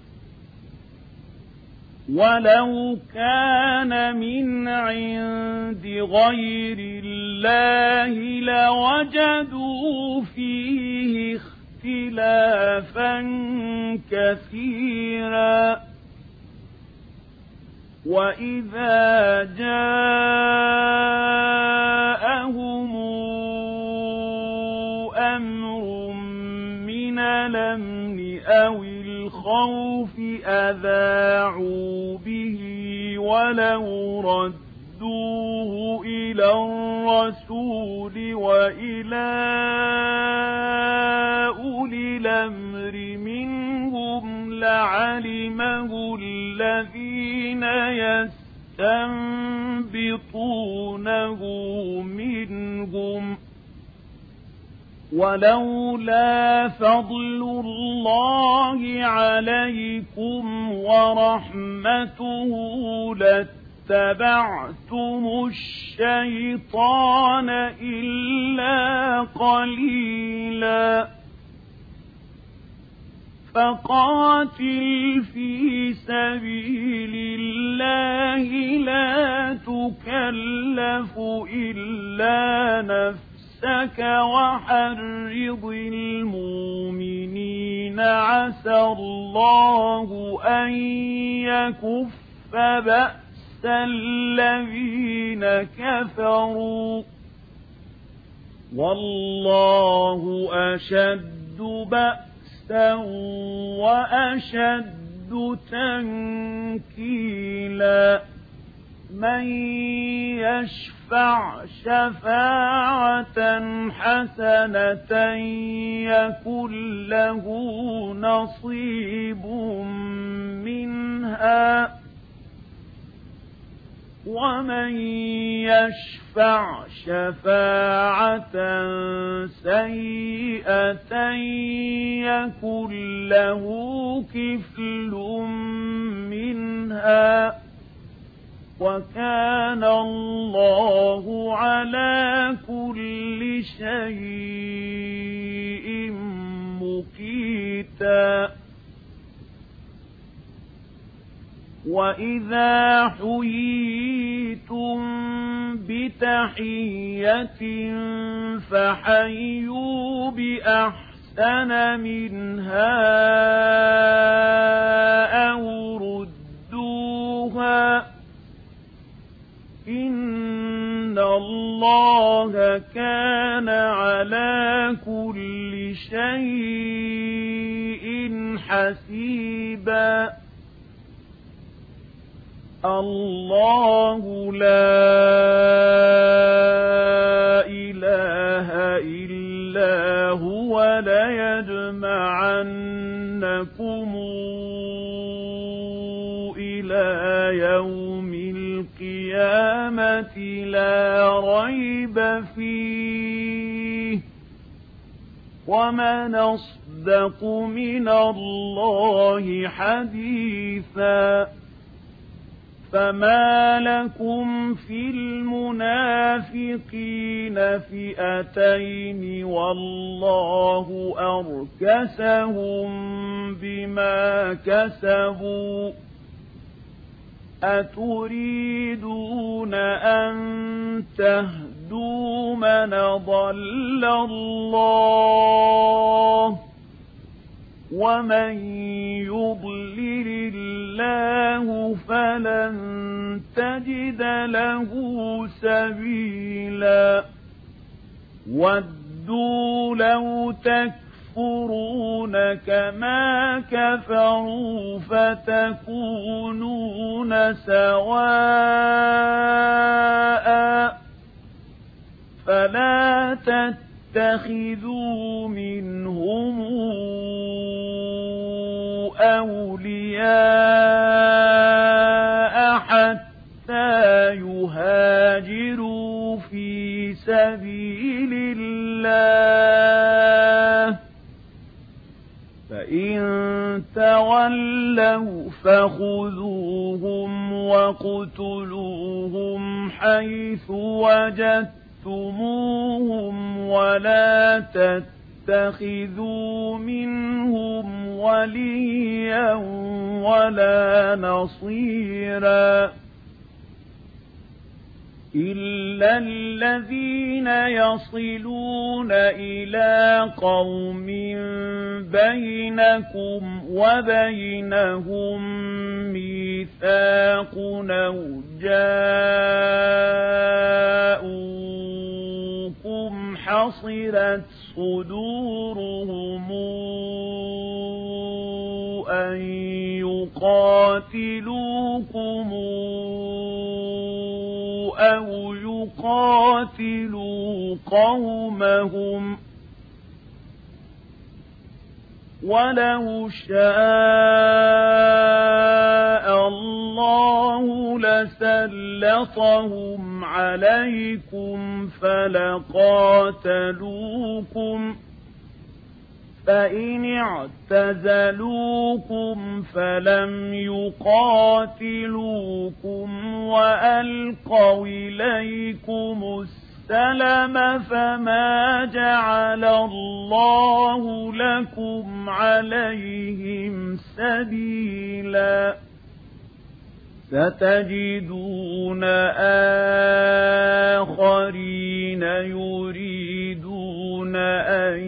ولو كان من عند غير الله لوجدوا فيه اختلافا كثيرا وإذا جاءهم أمر من الأمن أو الخوف أذاعوا به ولو ردوه إلى الرسول وإلى أولي الأمر منهم لعلمه الذين يستنبطونه منهم ولولا فضل الله عليكم ورحمته اتبعتم الشيطان إلا قليلا فقاتل في سبيل الله لا تكلف إلا نفسك وحرض المؤمنين عسى الله أن يكف بأس الذين كفروا والله أشد بأسا وأشد تنكيلا من يشفع شفاعة حسنة يكن له نصيب منها ومن يشفع شفاعة سيئة يكن له كفل منها وكان الله على كل شيء مقيتا وإذا حييتم بتحية فحيوا بأحسن منها أو ردوها إن الله كان على كل شيء حسيبا الله لا إله إلا هو ليجمعنكم إلى يوم القيامة لا ريب فيه ومن أصدق من الله حديثا فما لكم في المنافقين فئتين والله أركسهم بما كسبوا أتريدون أن تهدوا من ضل الله ومن يضلل الله فلن تجد له سبيلا ودوا لو تكفرون كما كفروا فتكونون سواء فلا تتخذوا منهم أولياء حتى يهاجروا في سبيل الله فإن تولوا فخذوهم واقتلوهم حيث وجدتموهم ولا تتبعوا اتخذوا منهم وليا ولا نصيرا إلا الذين يصلون إلى قوم بينكم وبينهم ميثاق أو جاءوكم حصرت صدورهم أن يقاتلوكم أو يقاتلوا قومهم ولو شاء الله لسلطهم عليكم فلقاتلوكم فإن اعتزلوكم فلم يقاتلوكم وألقوا إليكم السلم فما جعل الله لكم عليهم سبيلا ستجدون آخرين يريدون أن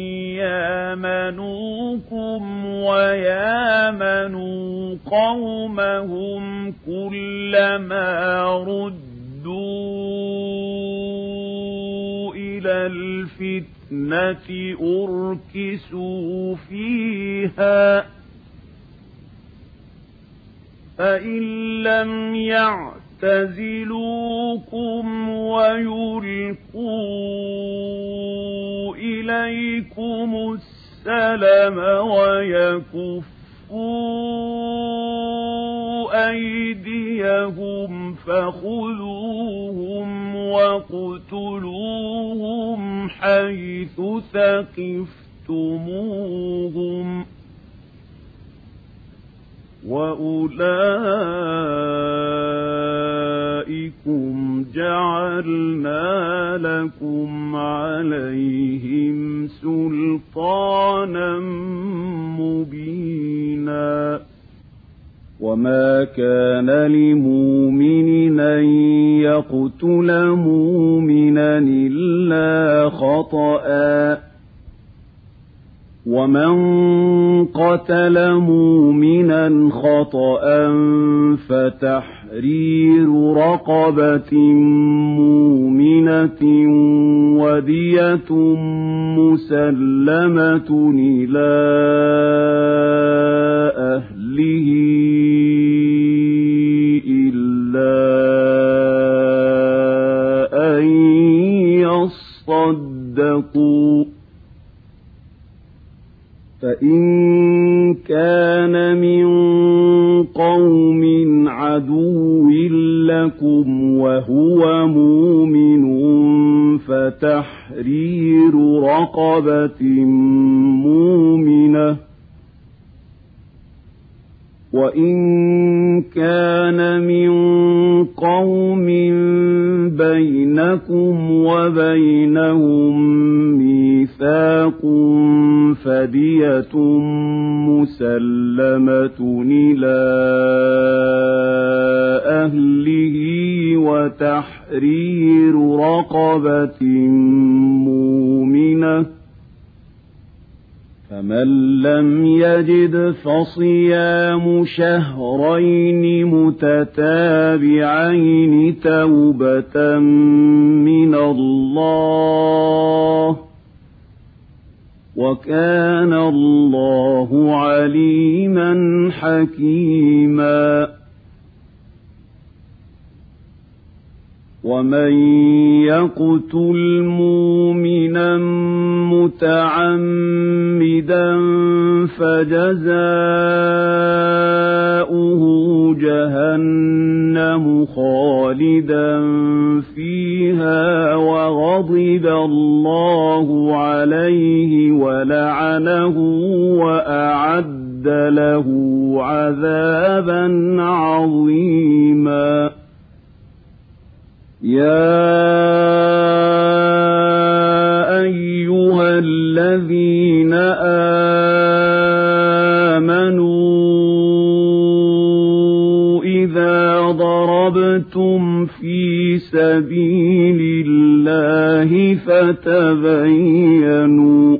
يامنوكم ويامنوا قومهم كلما ردوا إلى الفتنة أركسوا فيها فإن لم يعتزلوكم ويلقوا إليكم السلم ويكفوا أيديهم فخذوهم واقتلوهم حيث ثقفتموهم وأولئكم جعلنا لكم عليهم سلطانا مبينا وما كان لمؤمن أن يقتل مؤمنا إلا خطأ ومن قتل مؤمنا خطأ فتحرير رقبة مؤمنة ودية مسلمة إلى أهله إلا أن يصدقوا فإن كان من قوم عدو لكم وهو مؤمن فتحرير رقبة مؤمنة وإن كان من قوم بينكم وبينهم ميثاق فدية مسلمة إلى أهله وتحرير رقبة مؤمنة فمن لم يجد فصيام شهرين متتابعين توبة من الله وكان الله عليما حكيما ومن يقتل مؤمنا متعمدا فجزاؤه جهنم خالدا فيها وغضب الله عليه ولعنه وأعد له عذابا عظيما يا أيها الذين آمنوا إذا ضربتم في سبيل الله فتبينوا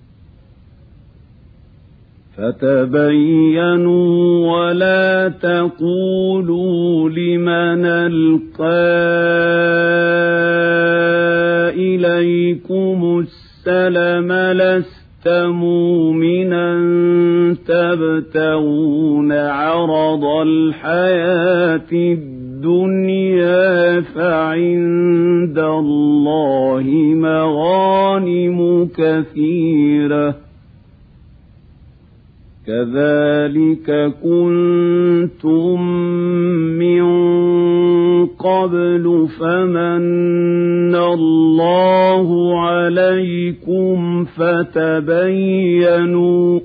فتبينوا ولا تقولوا لمن ألقى إليكم السلم لست مؤمنا تبتغون عرض الحياة الدنيا فعند الله مغانم كثيرة كذلك كنتم من قبل فمن الله عليكم فتبينوا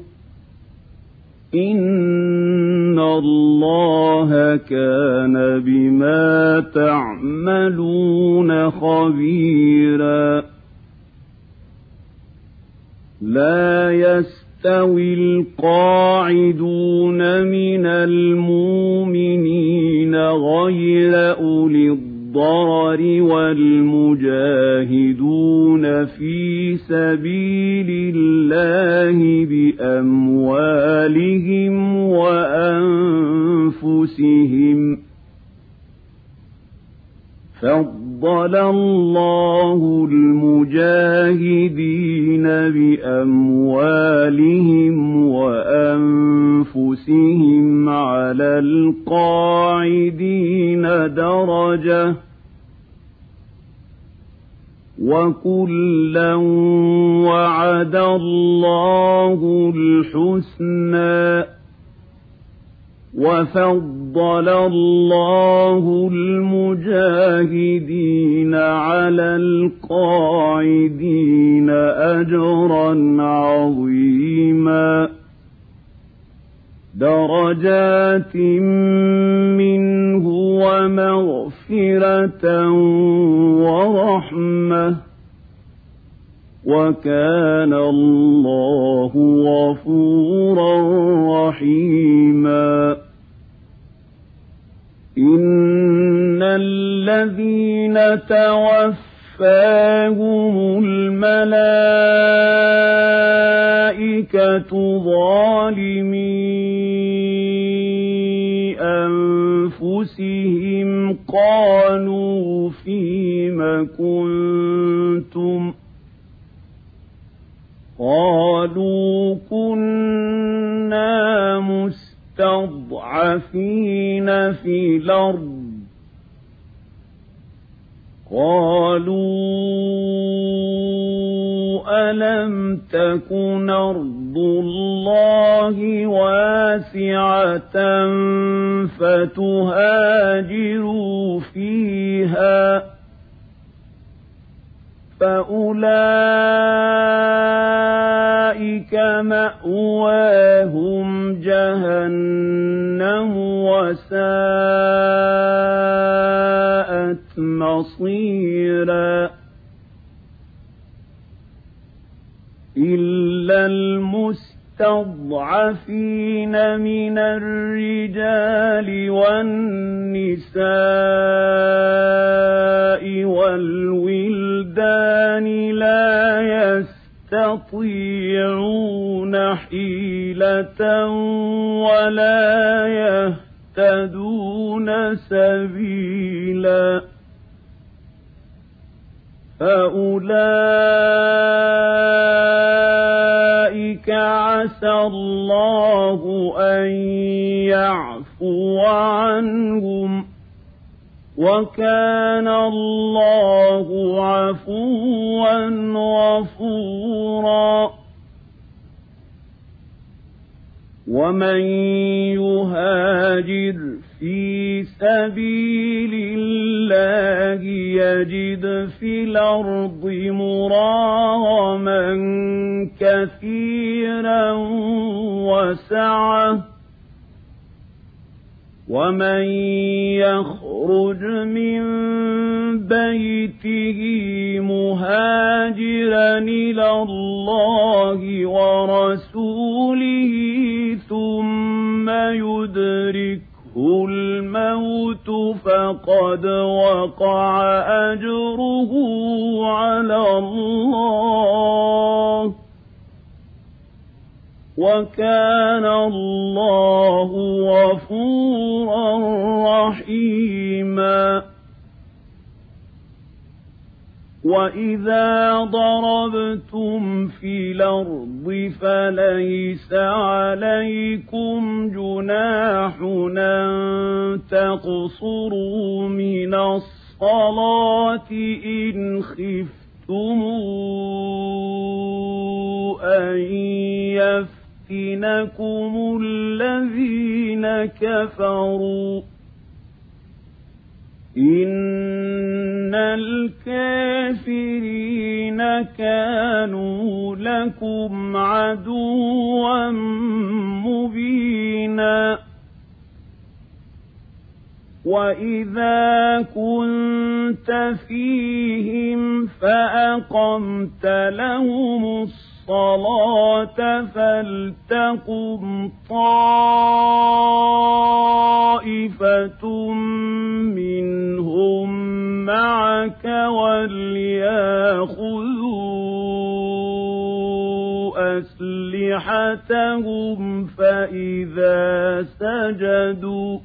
إن الله كان بما تعملون خبيرا لا يستوي القاعدون من المؤمنين غير أولي الضرر والمجاهدون في سبيل الله بأموالهم وأنفسهم فضل الله المجاهدين بأموالهم وأنفسهم على القاعدين درجة وكلا وعد الله الحسنى وفضل الله المجاهدين على القاعدين أجرا عظيما درجات منه ومغفرة ورحمة وكان الله غفورا رحيما إن الذين توفاهم الملائكة ظالمي أنفسهم قالوا فيم كنتم قالوا كنا مستضعفين في الأرض قالوا ألم تكن أرض الله واسعة فتهاجروا فيها فأولئك مأواهم جهنم وساءت مصيرا إلا المستضعفين من الرجال والنساء والولدان لا يستطيعون حيلة ولا يهتدون سبيلا فأولئك عسى الله أن يعفو عنهم وكان الله عفوا غفورا ومن يهاجر في سبيل الله يجد في الأرض مراغما كثيرا وسعة ومن يخرج من بيته مهاجرا إلى الله ورسوله ثم يدركه الموت فقد وقع أجره على الله وكان الله غفورا رحيما وإذا ضربتم في الأرض فليس عليكم جناح أن تقصروا من الصلاة إن خفتم أن يفتنكم الذين كفروا إن الكافرين كانوا لكم عدوا مبينا وإذا كنت فيهم فأقمت لهم الصلاة فلتقم طائفة منهم معك وليأخذوا أسلحتهم فإذا سجدوا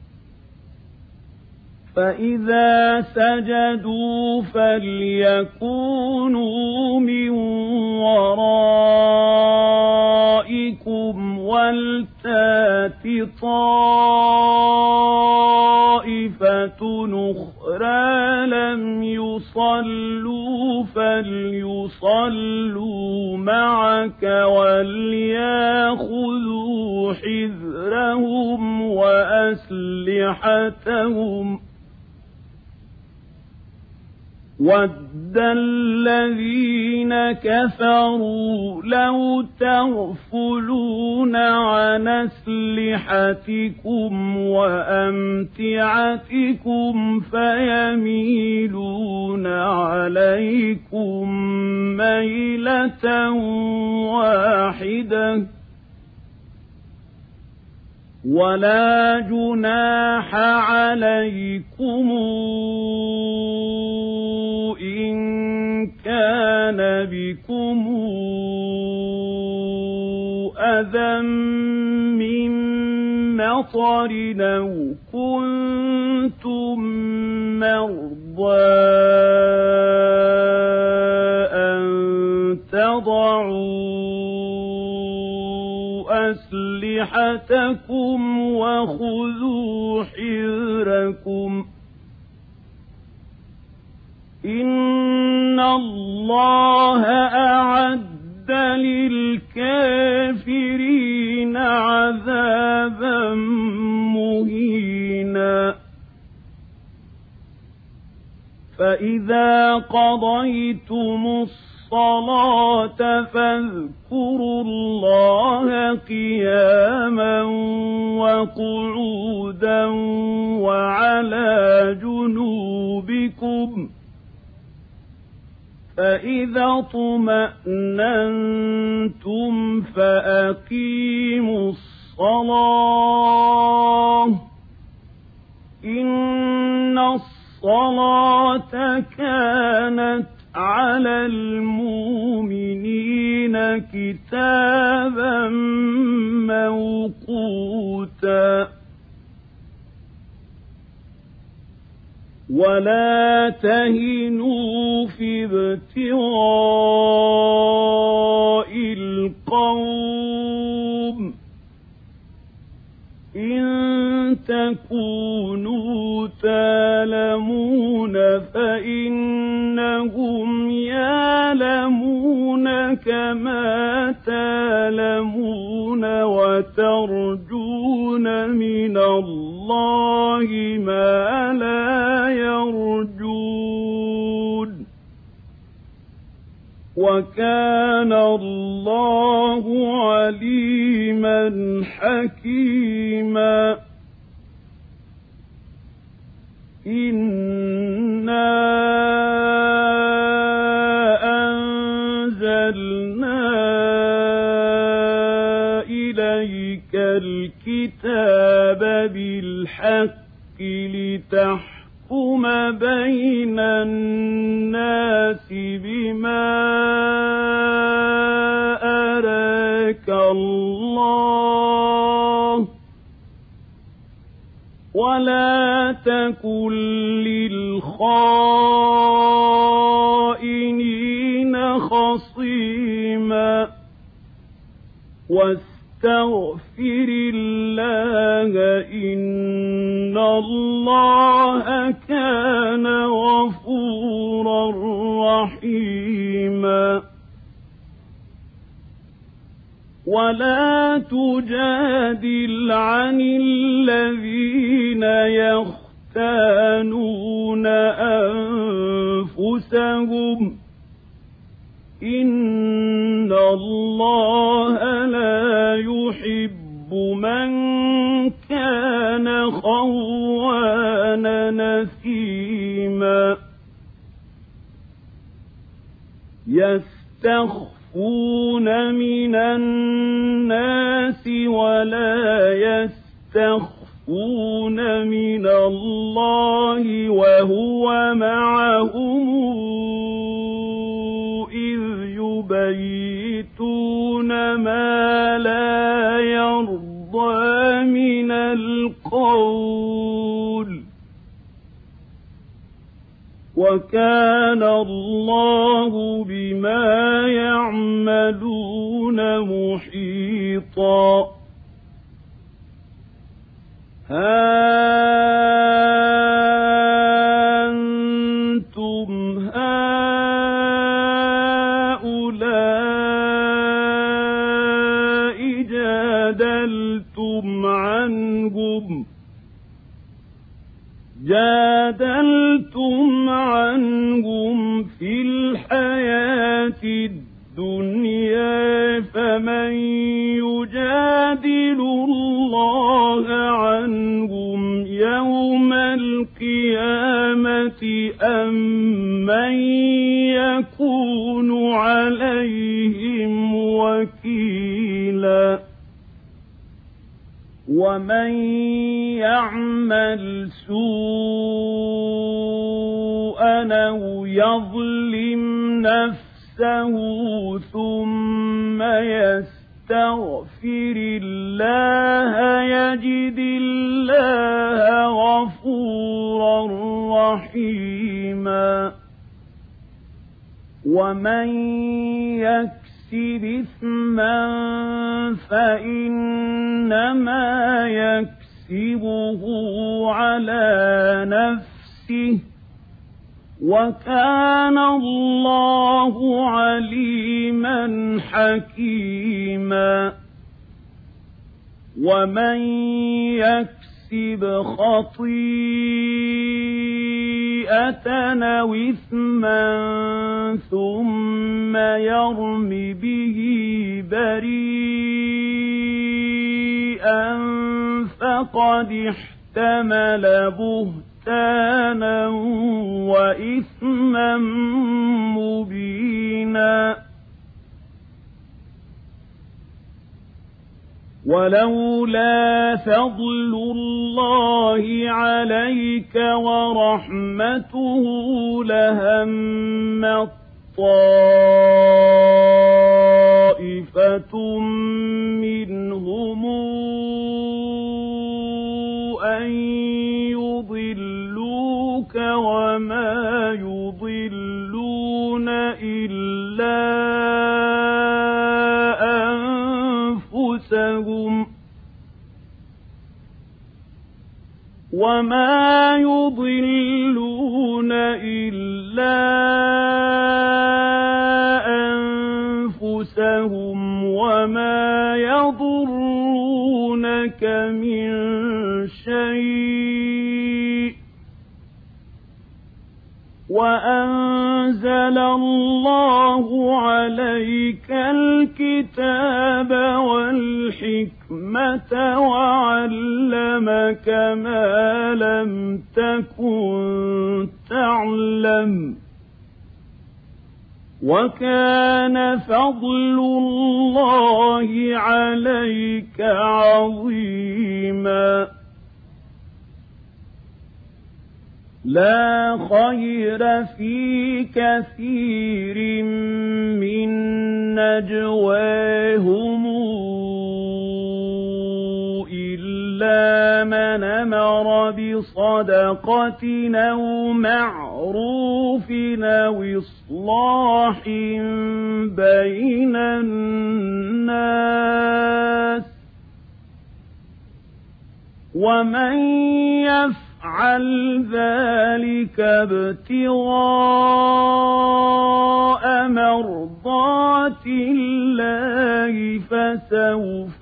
فإذا سجدوا فليكونوا من ورائكم ولتات طائفة أخرى لم يصلوا فليصلوا معك وليأخذوا حذرهم وأسلحتهم وَدَّ الَّذِينَ كَفَرُوا لَوْ تَغْفُلُونَ عَنْ أَسْلِحَتِكُمْ وَأَمْتِعَتِكُمْ فَيَمِيلُونَ عَلَيْكُمْ مَيْلَةً وَاحِدَةً وَلَا جُنَاحَ عَلَيْكُمْ إِن كَانَ بِكُمْ أَذًى مِّن مَّطَرٍ أَوْ كُنتُم مَّرْضَىٰ أَن تَضَعُوا أسلحتكم وخذوا حذركم إن الله أعد للكافرين عذابا مهينا فإذا قضيتم الصلاة الصلاة فاذكروا الله قياما وقعودا وعلى جنوبكم فإذا اطمأننتم فأقيموا الصلاة إن الصلاة كانت على المؤمنين كتابا موقوتا ولا تهنوا في ابتغاء القوم إن تكونوا تَعْلَمُونَ فإنهم يعلمون كما تعلمون وترجون من الله ما لا يرجون وكان الله عليما حكيما إنا أنزلنا إليك الكتاب بالحق لتحكم بين الناس بما أراك الله ولا تكن للخائنين خصيما واستغفر الله إن الله كان غفورا رحيما ولا تجادل عن الذين يختانون أنفسهم إِنَّ اللَّهَ لَا يُحِبُّ مَن كَانَ خَوَّانًا نَثِيمًا يَسْتَخْفُونَ مِنَ النَّاسِ وَلَا يَسْتَخْفُونَ مِنَ اللَّهِ وَهُوَ مَعَهُمْ إِذْ يُبَيِّتُونَ مَا لَا يَرْضَىٰ مِنَ الْقَوْلِ وَكَانَ اللَّهُ بِمَا يَعْمَلُونَ مُحِيطًا هَا أَنتُمْ هَٰؤُلَاءِ جَادَلْتُمْ عَنْهُمْ جادلتم عنهم في الحياة الدنيا فمن يجادل الله عنهم يوم القيامة أم من يكون عليهم وكيلا ومن يعمل سوءا أو يظلم نفسه ثم يستغفر الله يجد الله غفورا رحيما ومن يكسب إثما فإنما يكسبه على نفسه وكان الله عليما حكيما ومن يكسب خطيئة أو إثما ثم يرم به بريئا فقد احتمل بهتانا وإثما مبينا ولولا فضل الله عليك ورحمته لهم طائفة منهم أن يضلوك وما يضلون إلا أنفسهم وما يضلون إلا أنفسهم وما يضرونك من شيء وأنزل الله عليك الكتاب والحكمة وعلمك ما لم تكن تعلم وكان فضل الله عليك عظيما لا خير في كثير من نجواهم إلا من أمر بصدقة أو معروف أو إصلاح بين الناس ومن يفعل فعل ذلك ابتغاء مرضات الله فسوف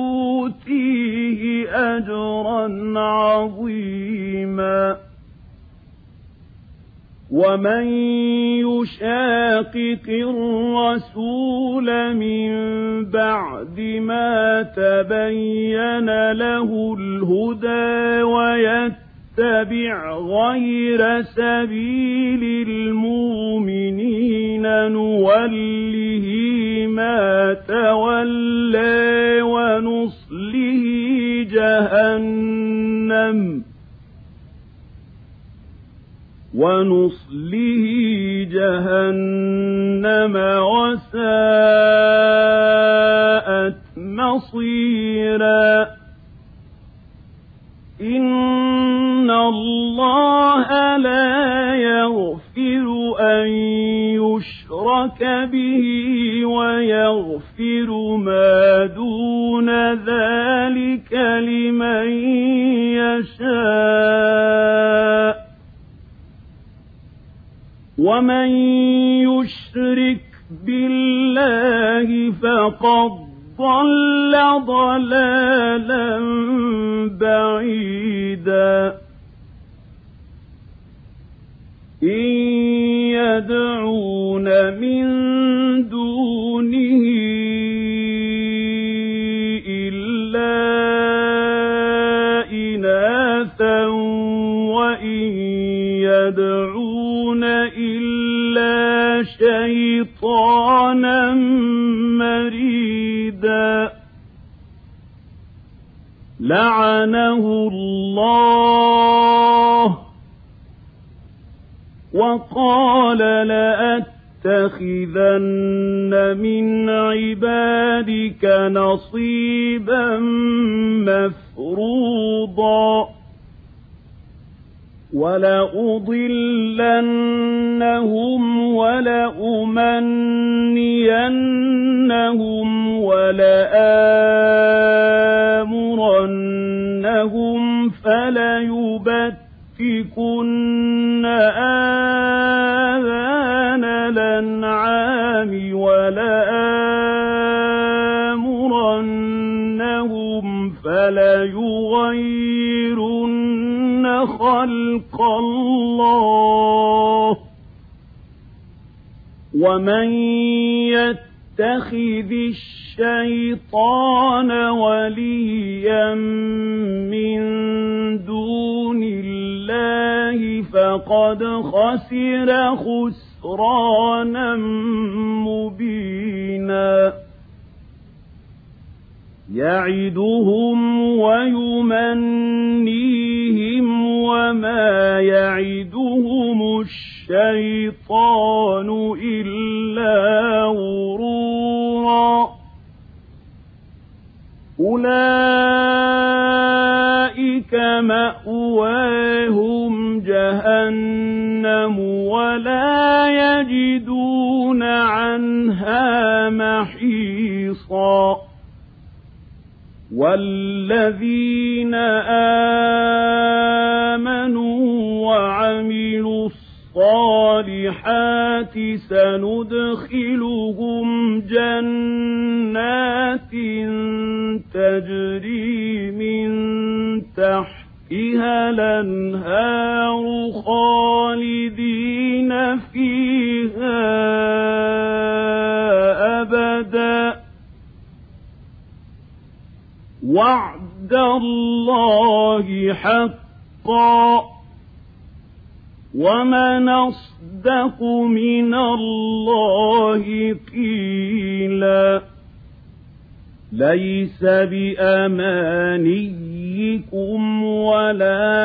نؤتيه أجرا عظيما ومن يشاقق الرسول من بعد ما تبين له الهدى ويتبع غير سبيل المؤمنين نوله ما تولى ونصله جهنم ونصله جهنم وساءت مصيرا إن الله لا يغفر أن يشرك به ويغفر ما دون ذلك لمن يشاء ومن يشرك بالله فقد ضل ضلالا بعيدا إن يدعون من دونه إلا إناثا وإن يدعون إلا شيطانا مريدا لعنه الله وقال لأتخذن من عبادك نصيبا مفروضا ولأضلنهم ولأمنينهم ولآمرنهم فليبتكن آذان الأنعام ولآمرنهم فليغيرن خلق الله ومن يتخذ الشيطان وليا من دون الله فقد خسر خسرانا مبينا يعدهم ويمنيهم وما يعدهم الشيطان إلا غرورا أولئك مأواهم جهنم ولا يجدون عنها محيصا والذين آمنوا وعملوا الصالحات سندخلهم جنات تجري من تحتها الأنهار خالدين فيها أبدا وعد الله حقا ومن أصدق من الله قيلا ليس بأمانيكم ولا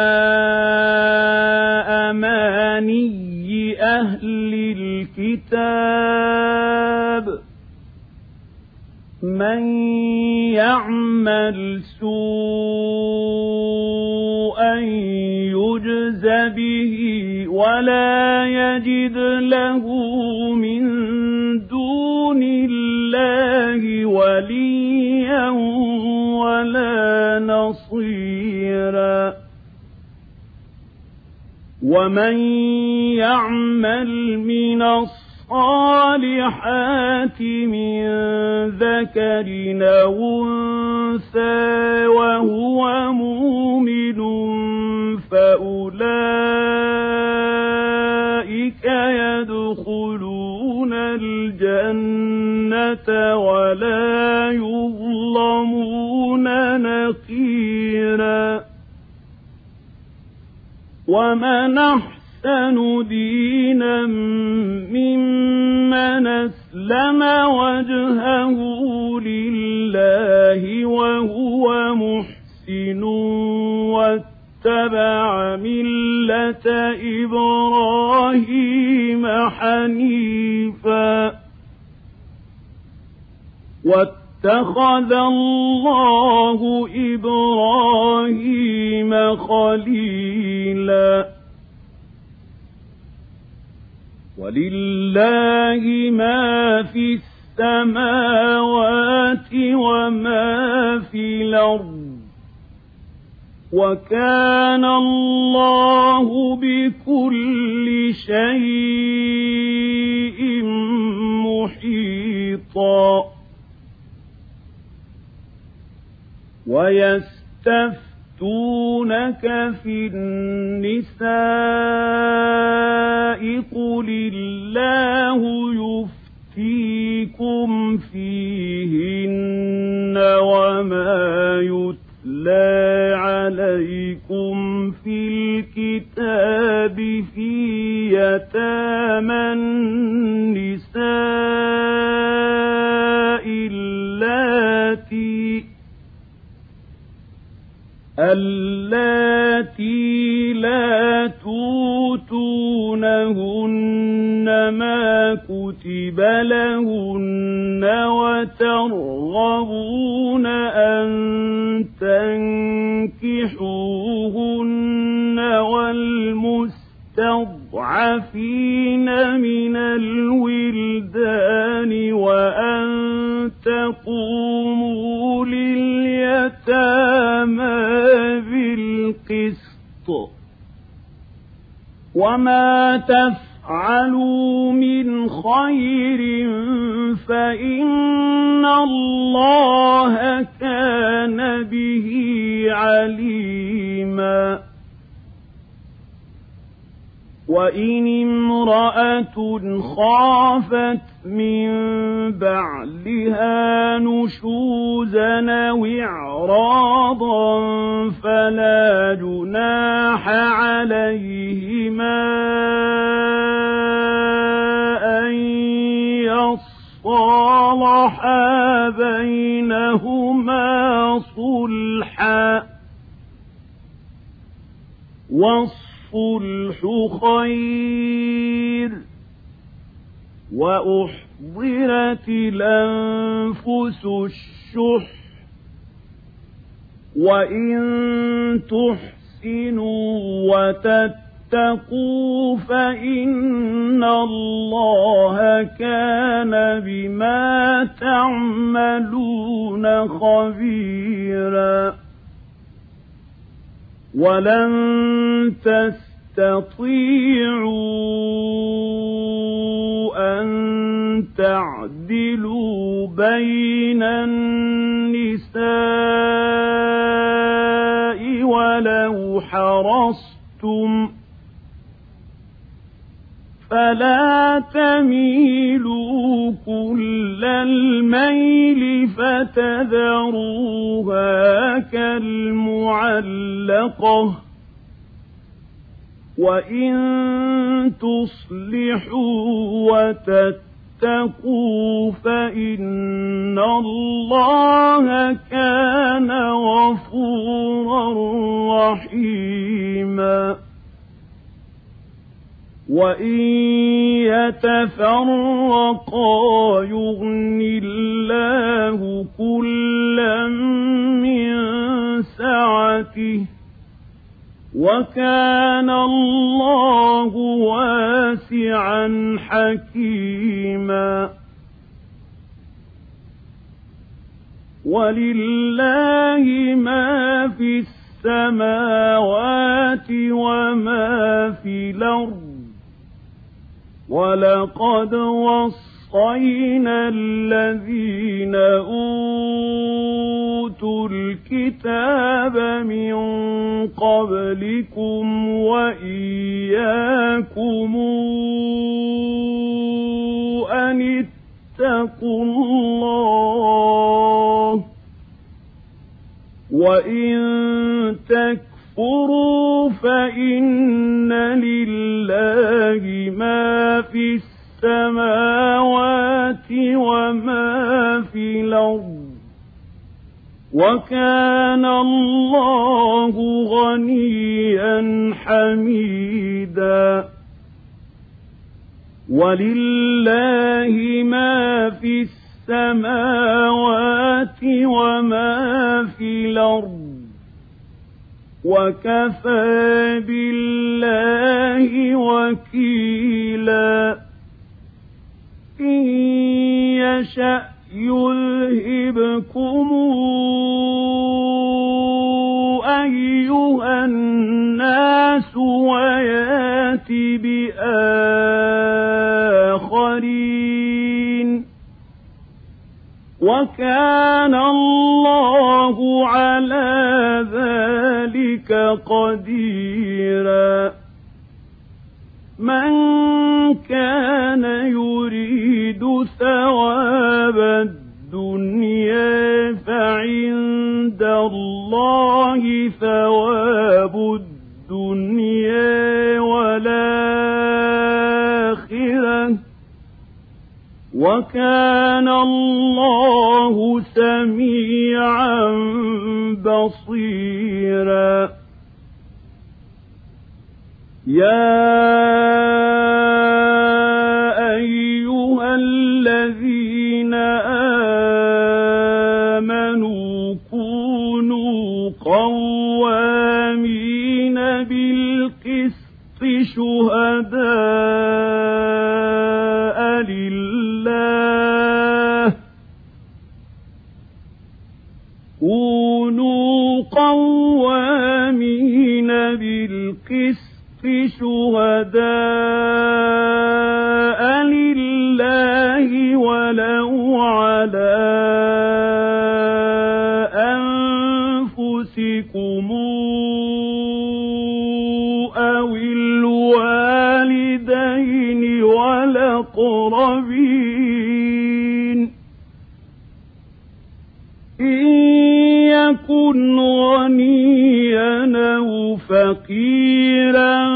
أماني أهل الكتاب من يعمل سوءا يجز به ولا يجد له من دون الله وليا ولا نصيرا ومن يعمل من الصالحات الصالحات من ذكر أو أنثى وهو مؤمن فأولئك ومن أحسن دينا ممن أسلم وجهه لله وهو محسن واتبع ملة إبراهيم حنيفا واتخذ الله إبراهيم خليلا ولله ما في السماوات وما في الأرض وكان الله بكل شيء محيطا ويستفتونك في النساء قل الله يفتيكم فيهن وما يتلى عليكم في الكتاب في يتامى النساء اللاتي اللاتي لا توتونهن ما كتب لهن وترغبون أن تنكحوهن والمستضعفين من الولدان وأن تقوموا لليتامى بالقسط وما تفعلوا من خير فإن الله كان به عليما وإن امرأة خافت من بعلها نشوزا أو إعراضا فلا جناح عليهما أن يصالحا بينهما صلحا والصلح خير وأحضرت الأنفس الشح وإن تحسنوا وتتقوا فإن الله كان بما تعملون خبيرا ولن تستطيعوا أن تعدلوا بين النساء ولو حرصتم فلا تميلوا كل الميل فتذروها كالمعلقة وإن تصلحوا وتتقوا فإن الله كان غفورا رحيما وإن يتفرقا يغن الله كلا من سعته وكان الله واسعا حكيما ولله ما في السماوات وما في الأرض ولقد وصينا الذين أوتوا الكتاب من قبلكم وإياكم أن اتقوا الله وإن تكفروا يكفروا فإن لله ما في السماوات وما في الأرض وكان الله غنيا حميدا ولله ما في السماوات وما في الأرض وكفى بالله وكيلا إن يشأ يذهبكم أيها الناس ويات بآخرين وكان الله على ذلك قديرا من كان يريد ثواب الدنيا فعند الله ثواب الدنيا والآخرة وكان الله سميعا بصيرا يا أيها الذين آمنوا كونوا قوامين بالقسط شهداء لله كونوا قوامين بالقسط شهداء لله ولو على أنفسكم أو الوالدين والأقربين إن يكن غنيا أو فقيرا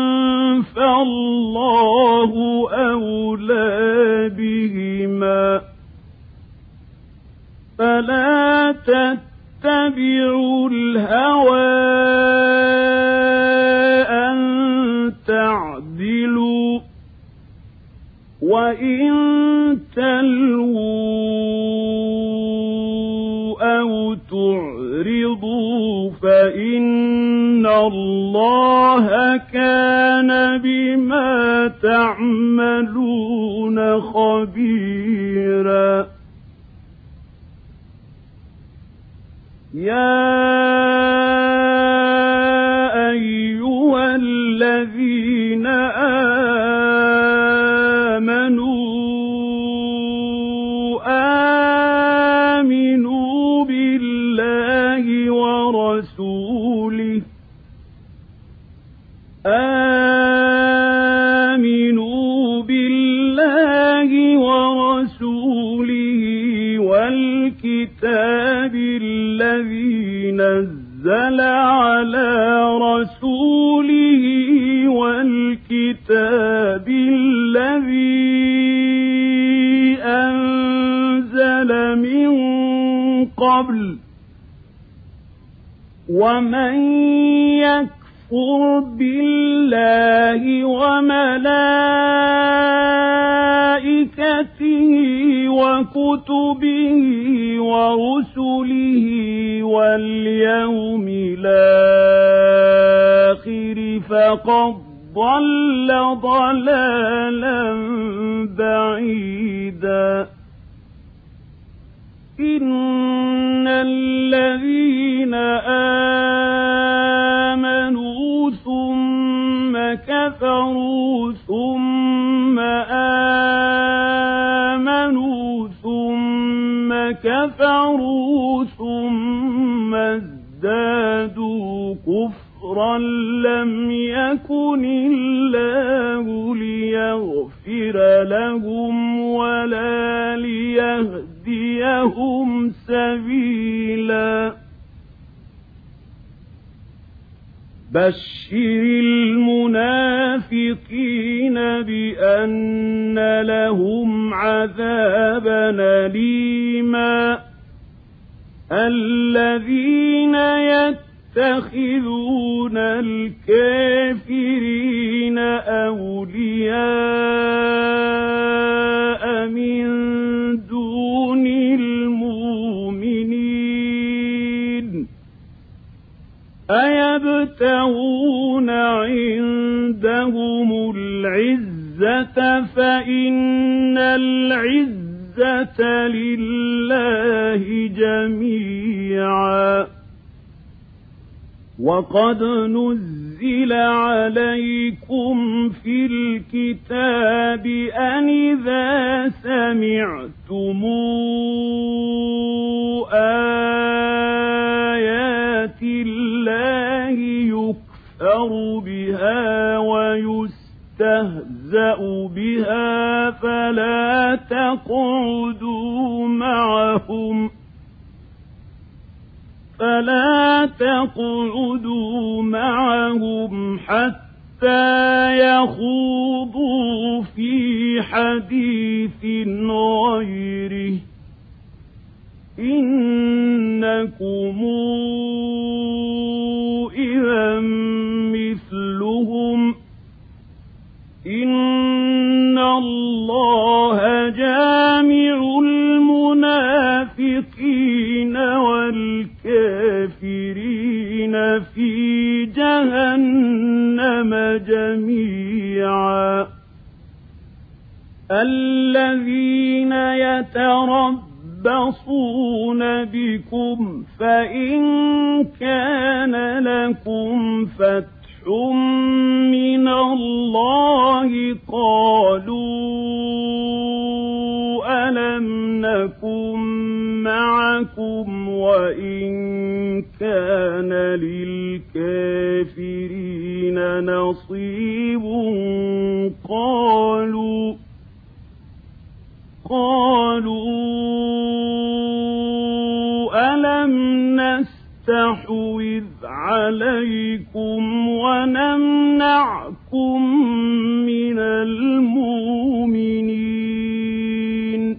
فالله أولى بهما فلا تتبعوا الهوى أن تعدلوا وإن تلووا أو تعرضوا فإن الله كان بما تعملون خبيرا يا أيها الذين آمنوا آمنوا بالله ورسوله آمنوا بالله ورسوله والكتاب الذي نزل على رسوله والكتاب الذي أنزل من قبل ومن يكفر بالله وملائكته وكتبه ورسله واليوم الآخر فقد ضل ضلالا بعيدا إن الذين آمنوا ثم كفروا ثم آمنوا ثم كفروا ثم ازدادوا كفرا لم يكن الله ليغفر لهم ولا ليهديهم سبيلا بشر المنافقين بأن لهم عذابا أليما الذين يتخذون الكافرين أولياء من دون المؤمنين أيبتغون عندهم العزة فإن العزة لله جميعا وقد نزل عليكم في الكتاب أن إذا سمعتم آيات الله يكفر بها ويستهزأ بها فلا تقعدوا معهم فلا تقعدوا معهم حتى يخوضوا في حديث غيره إنكم إذا مثلهم إن الله جامع المنافقين والكافرين في جهنم جميعا الذين يتربصون بكم فإن كان لكم فتح من الله قالوا ألم نكن معكم وإن كان للكافرين نصيب قالوا قالوا ألم نستحوذ عليكم ونمنعكم من المؤمنين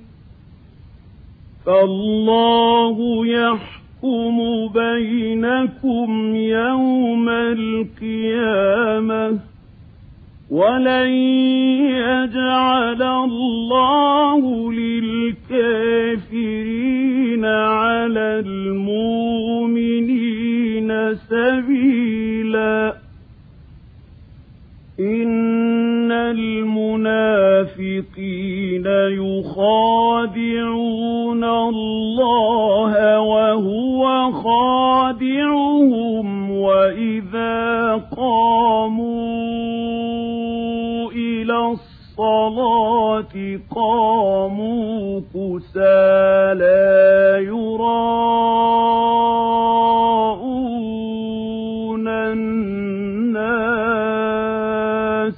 فالله يحكم بينكم يوم القيامة ولن يجعل الله للكافرين على المؤمنين سبيلا إن المنافقين يخادعون الله وهو خادعهم وإذا قاموا إلى الصلاة قاموا كسالى يراءون الناس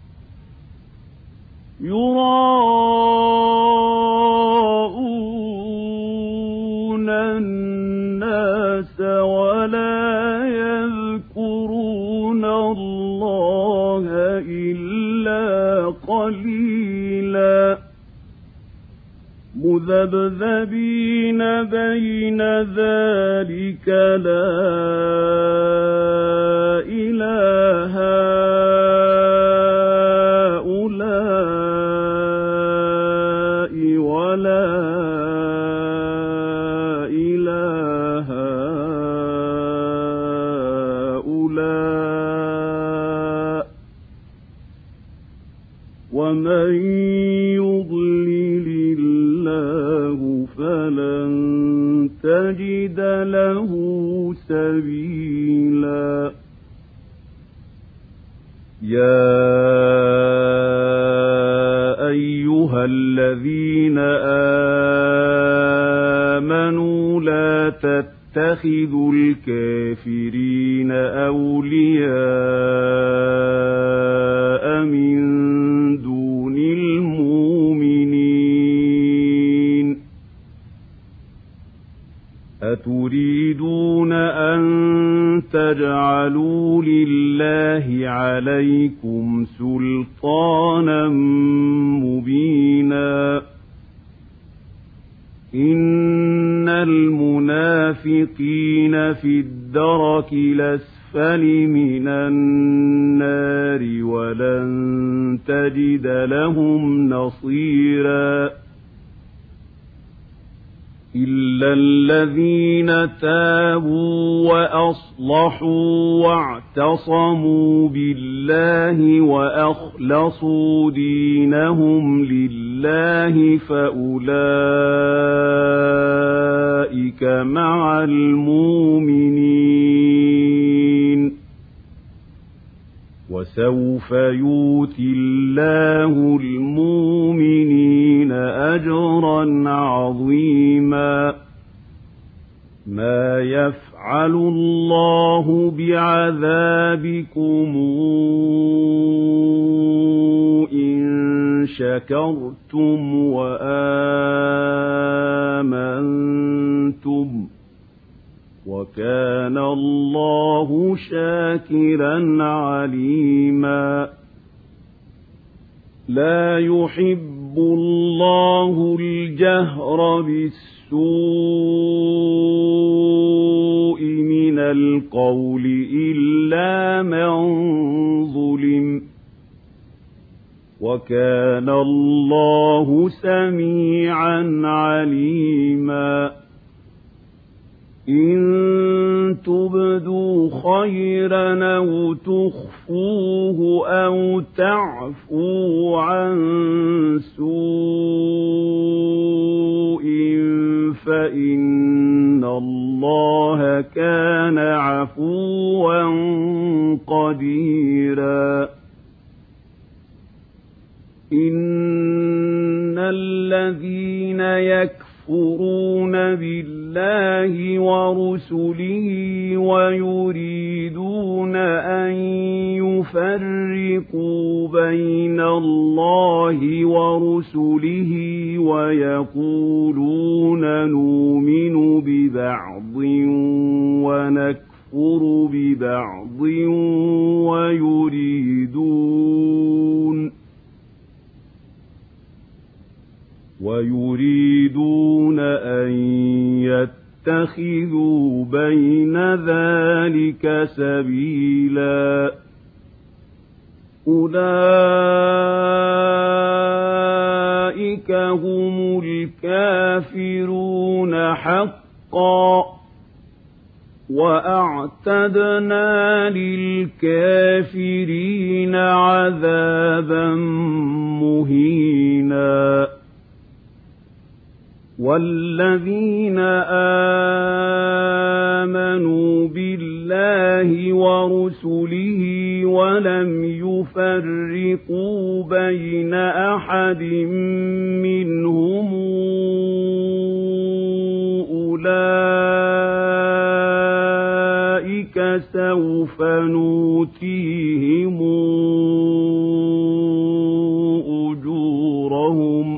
يراءون الناس ولا يذكرون الله إلا قليلا مذبذبين بين ذلك لا إله هؤلاء ولا إله هؤلاء ومن يضلل الله فلن تجد له سبيلا يا أيها الذين آمنوا لا تتخذوا الكافرين أولياء من دون المؤمنين أتريدون أن تجعلوا لله عليكم سلطانا مبينا إن المنافقين في الدرك الأسفل من النار ولن تجد لهم نصيرا إلا الذين تابوا وأصلحوا واعتصموا بالله وأخلصوا دينهم لله فأولئك مع المؤمنين وسوف يؤتي الله المؤمنين أجرا عظيما ما يفعل الله بعذابكم إن شكرتم وآمنتم وكان الله شاكرا عليما لا يحب الله الجهر بالسوء من القول إلا من ظلم وكان الله سميعا عليما إن تبدوا خيرا أو تخفوه أو تعفوا عن سوء فإن الله كان عفوا قديرا إن الذين يكفرون يكفرون بالله ورسله ويريدون أن يفرقوا بين الله ورسله ويقولون نؤمن ببعض ونكفر ببعض ويريدون ويريدون أن يتخذوا بين ذلك سبيلا أولئك هم الكافرون حقا وأعتدنا للكافرين عذابا مهينا والذين آمنوا بالله ورسله ولم يفرقوا بين أحد منهم أولئك سوف نؤتيهم أجورهم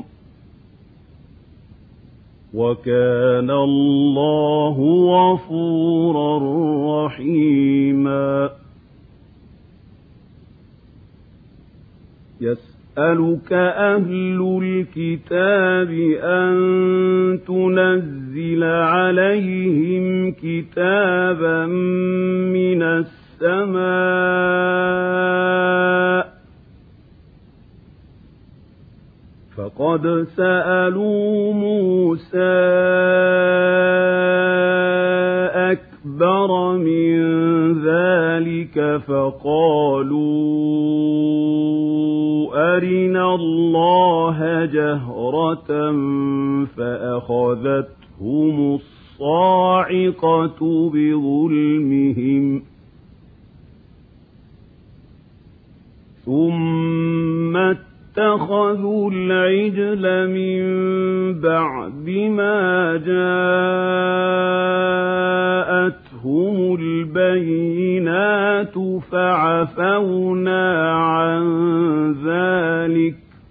وكان الله غفورا رحيما يسألك أهل الكتاب أن تنزل عليهم كتابا من السماء فقد سألوا موسى أكبر من ذلك فقالوا أرنا الله جهرة فأخذتهم الصاعقة بظلمهم ثم اتخذوا العجل من بعد ما جاءتهم البينات فعفونا عن ذلك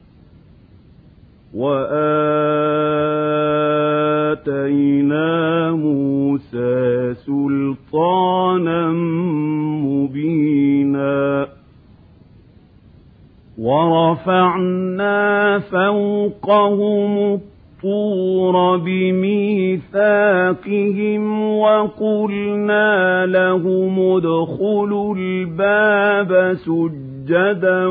وآتينا موسى سلطانا مبينا ورفعنا فوقهم الطور بميثاقهم وقلنا لهم ادخلوا الباب سجدا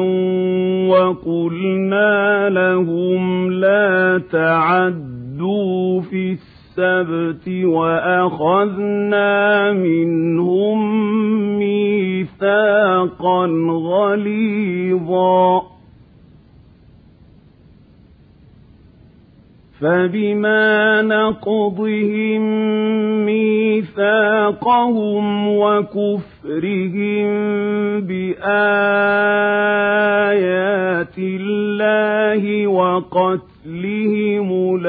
وقلنا لهم لا تعدوا في السبت وأخذنا منهم ميثاقا غليظا فبما نقضهم ميثاقهم وكفرهم بآيات الله وقتلهم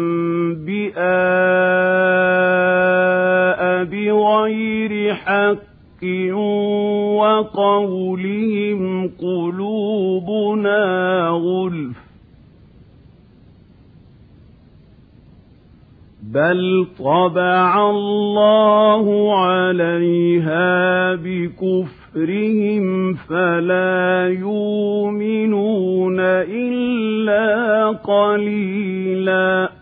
الأنبياء بغير حق وقولهم قلوبنا غلف بل طبع الله عليها بكفرهم فلا يؤمنون إلا قليلا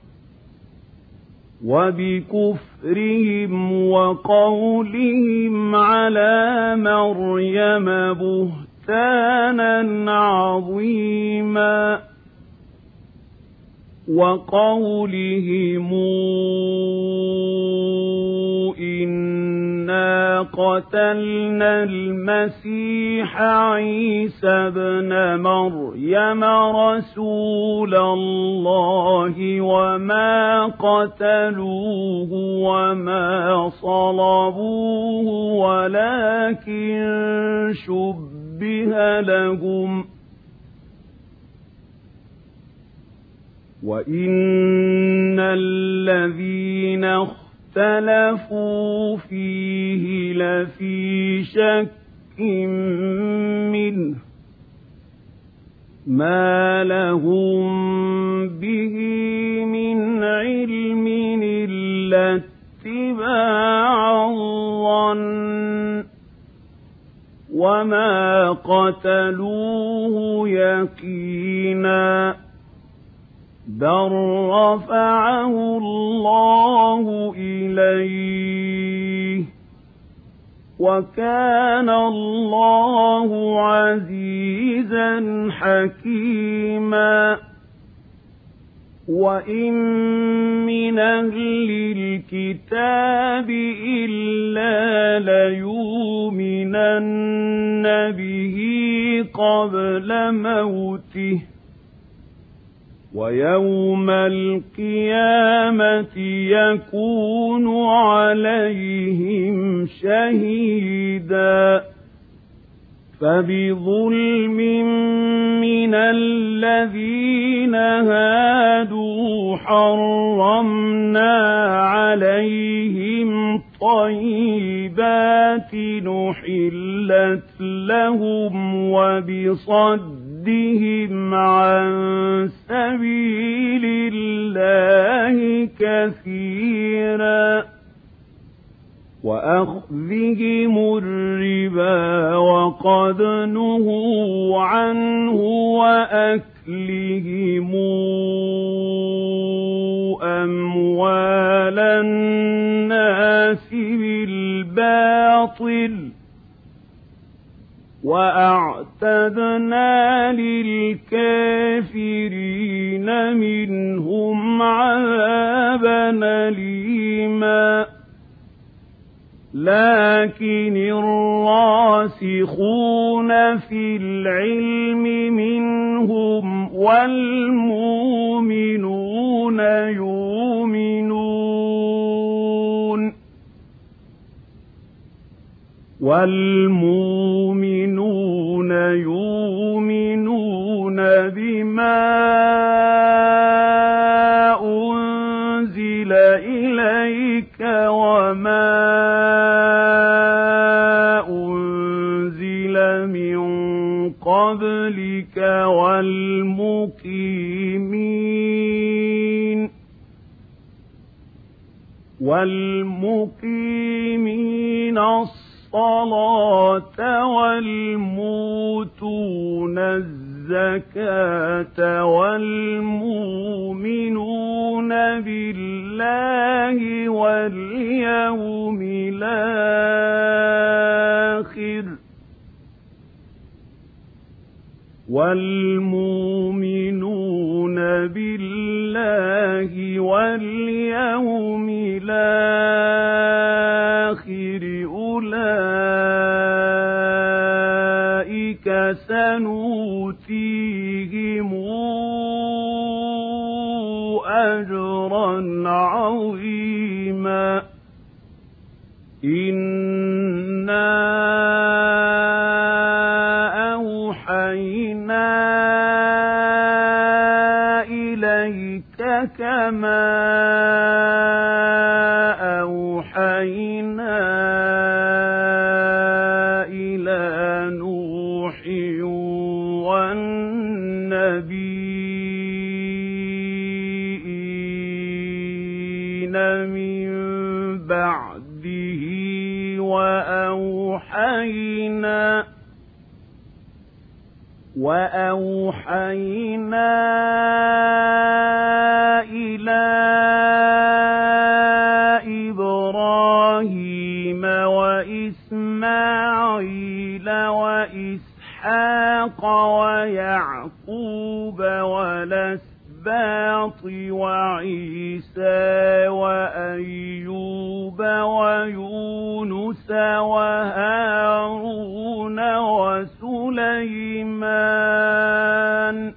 وبكفرهم وقولهم على مريم بهتانا عظيما وقولهم إنا قتلنا المسيح عيسى ابن مريم رسول الله وما قتلوه وما صلبوه ولكن شبه لهم وإن الذين اختلفوا فيه لفي شك منه ما لهم به من علم إلا اتباع الظن وما قتلوه يقينا بل رفعه الله إليه وكان الله عزيزا حكيما وإن من أهل الكتاب إلا ليؤمنن به قبل موته ويوم القيامة يكون عليهم شهيدا فبظلم من الذين هادوا حرمنا عليهم طيبات نحلت لهم وبصد بِصَدِّهِمْ عَن سَبِيلِ اللَّهِ كَثِيرًا وَأَخْذِهِمُ الرِّبَا وَقَدْ نُهُوا عَنْهُ وَأَكْلِهِمْ أَمْوَالَ النَّاسِ بِالْبَاطِلِ وَأَعْتَدْنَا لِلْكَافِرِينَ مِنْهُمْ عَذَابًا أَلِيمًا لكن الراسخون في العلم منهم والمؤمنون يؤمنون والمؤمنون يؤمنون بما أنزل إليك وما قبلك والمقيمين والمقيمين الصلاة والموتون ويؤتون الزكاة والمؤمنون بالله واليوم الآخر والمؤمنون بالله واليوم الآخر أولئك سنؤتيهم أجرا عظيما إنا أوحينا إليك كما أوحينا إلى نوح والنبيين من بعده وأوحينا وأوحينا إلى إبراهيم وإسماعيل وإسحاق ويعقوب والأسباط وعيسى وأيوب ويونس وهارون وسليمان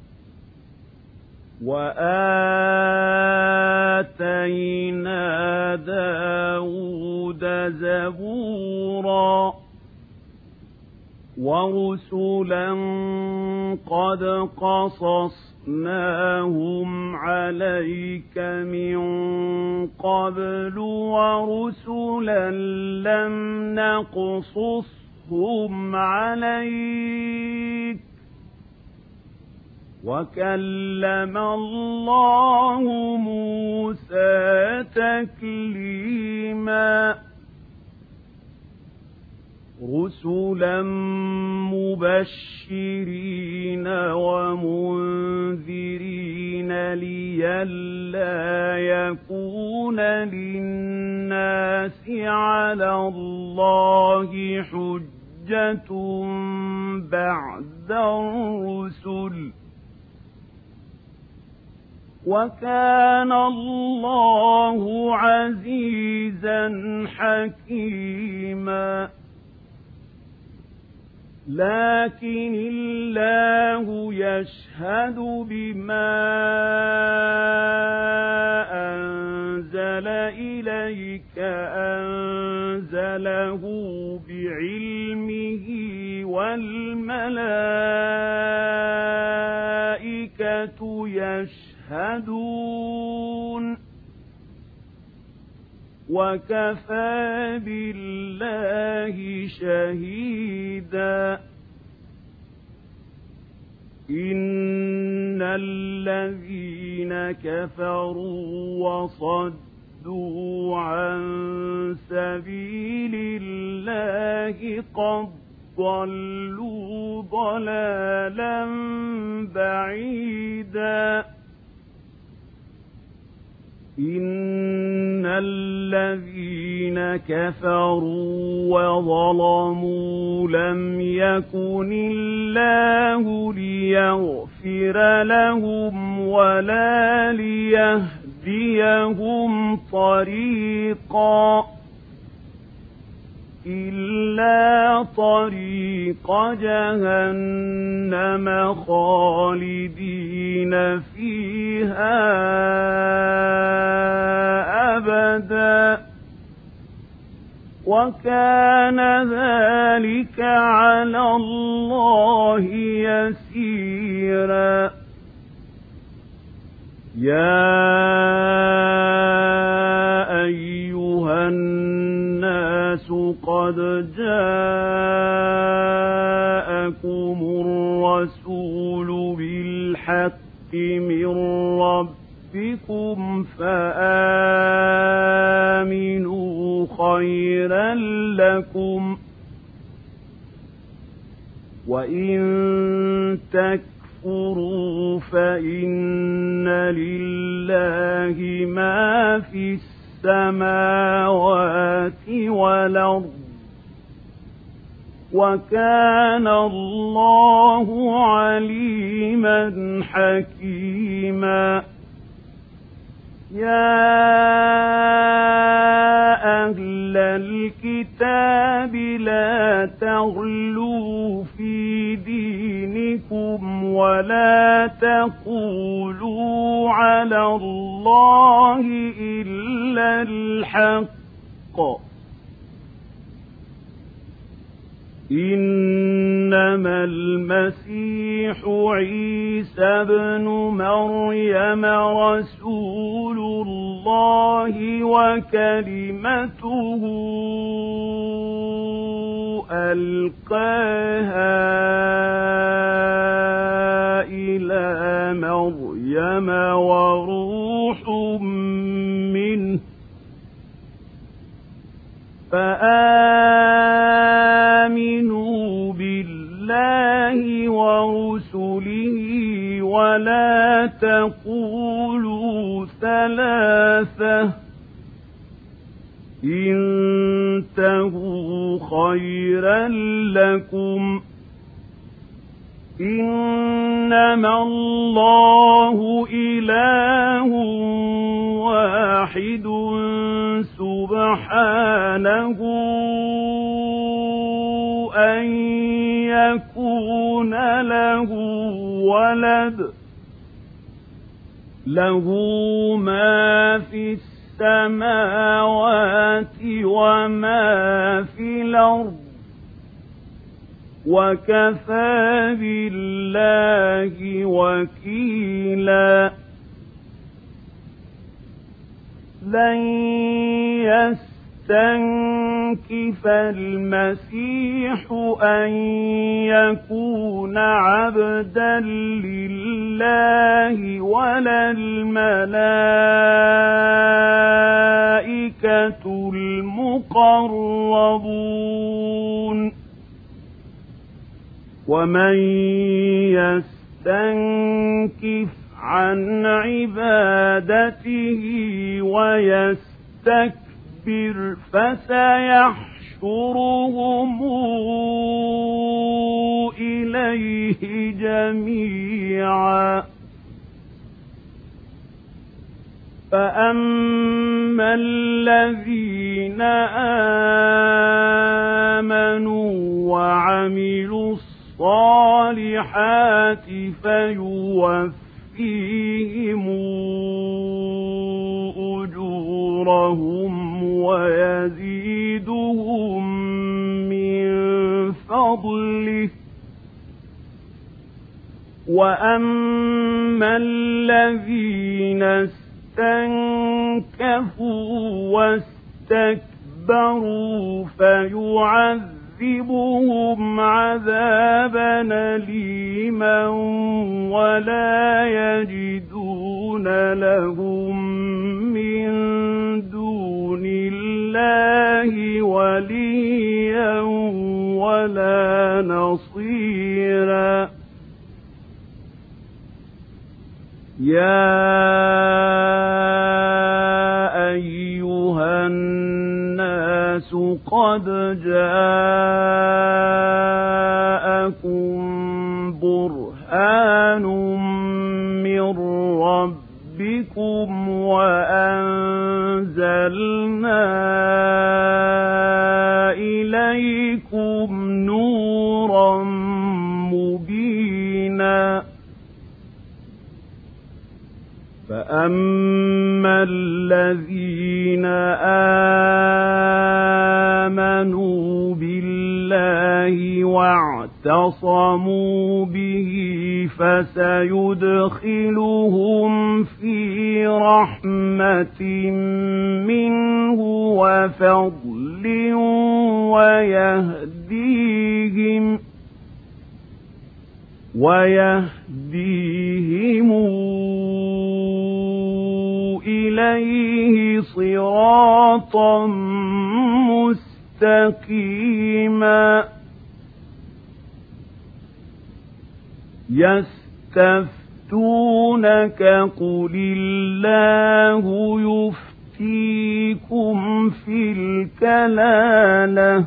وآتينا داود زبورا ورسلا قد قصصناهم عليك من قبل ورسلا لم نقصصهم عليك وكلم الله موسى تكليما رسلا مبشرين ومنذرين لئلا يكون للناس على الله حجة بعد الرسل وكان الله عزيزا حكيما لكن الله يشهد بما أنزل إليك أنزله بعلمه والملائكة يشهدون وكفى بالله شهيدا إن الذين كفروا وصدوا عن سبيل الله قد ضلوا ضلالا بعيدا إن الذين كفروا وظلموا لم يكن الله ليغفر لهم ولا ليهديهم طريقا إلا طريق جهنم خالدين فيها أبدا وكان ذلك على الله يسيرا يا أيها الناس قد جاءكم الرسول بالحق من ربكم فآمنوا خيرا لكم وإن تكفروا فإن لله ما في السماوات والأرض وكان الله عليما حكيما. يا أهل الكتاب لا تغلوا في دينكم ولا تقولوا على الله إلا الحق إنما المسيح عيسى ابن مريم رسول الله وكلمته ألقاها إلى مريم وروح منه فآمنوا بالله ورسله ولا تقولوا ثلاثة انتهوا خيرا لكم إنما الله إله واحد سبحانه أن يكون له ولد له ما في السماوات وما في الأرض وكفى بالله وكيلا. لن يستنكف المسيح أن يكون عبدا لله ولا الملائكة المقربون ومن يستنكف عن عبادته ويستكبر فسيحشرهم إليه جميعا. فأما الذين آمنوا وعملوا الصالحات فيوفيهم أجورهم ويزيدهم من فضله وأما الذين استنكفوا واستكبروا فيعذبون يعذبهم عذابا أليما ولا يجدون لهم من دون الله وليا ولا نصيرا. يا أيها الناس قد جاءكم برهان من ربكم وأنزلنا إليكم نورا مبينا. فأما الذين آمنوا بالله واعتصموا به فسيدخلهم في رحمة منه وفضل ويهديهم ويهديهم إليه صراطا مستقيما. يستفتونك قل الله يفتيكم في الكلالة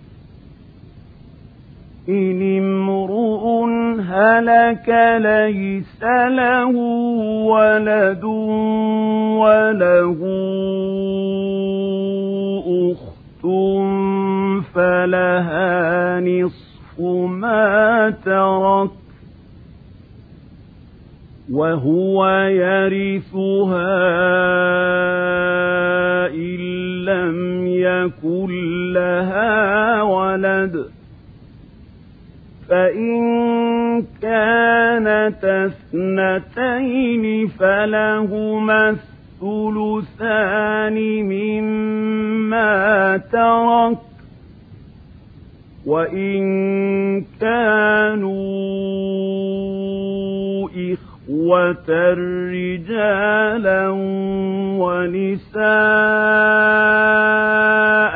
إن امرؤ هلك ليس له ولد وله أخت فلها نصف ما ترك وهو يرثها إن لم يكن لها ولد فإن كانت اثنتين فلهما الثلثان مما ترك وإن كانوا إخوة رجالا ونساء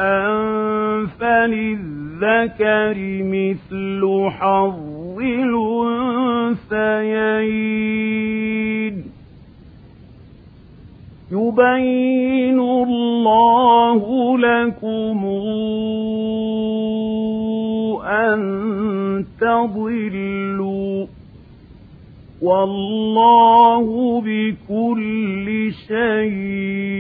فللذكر مثل حظ الأنثيين يبين الله لكم أن تضلوا والله بكل شيء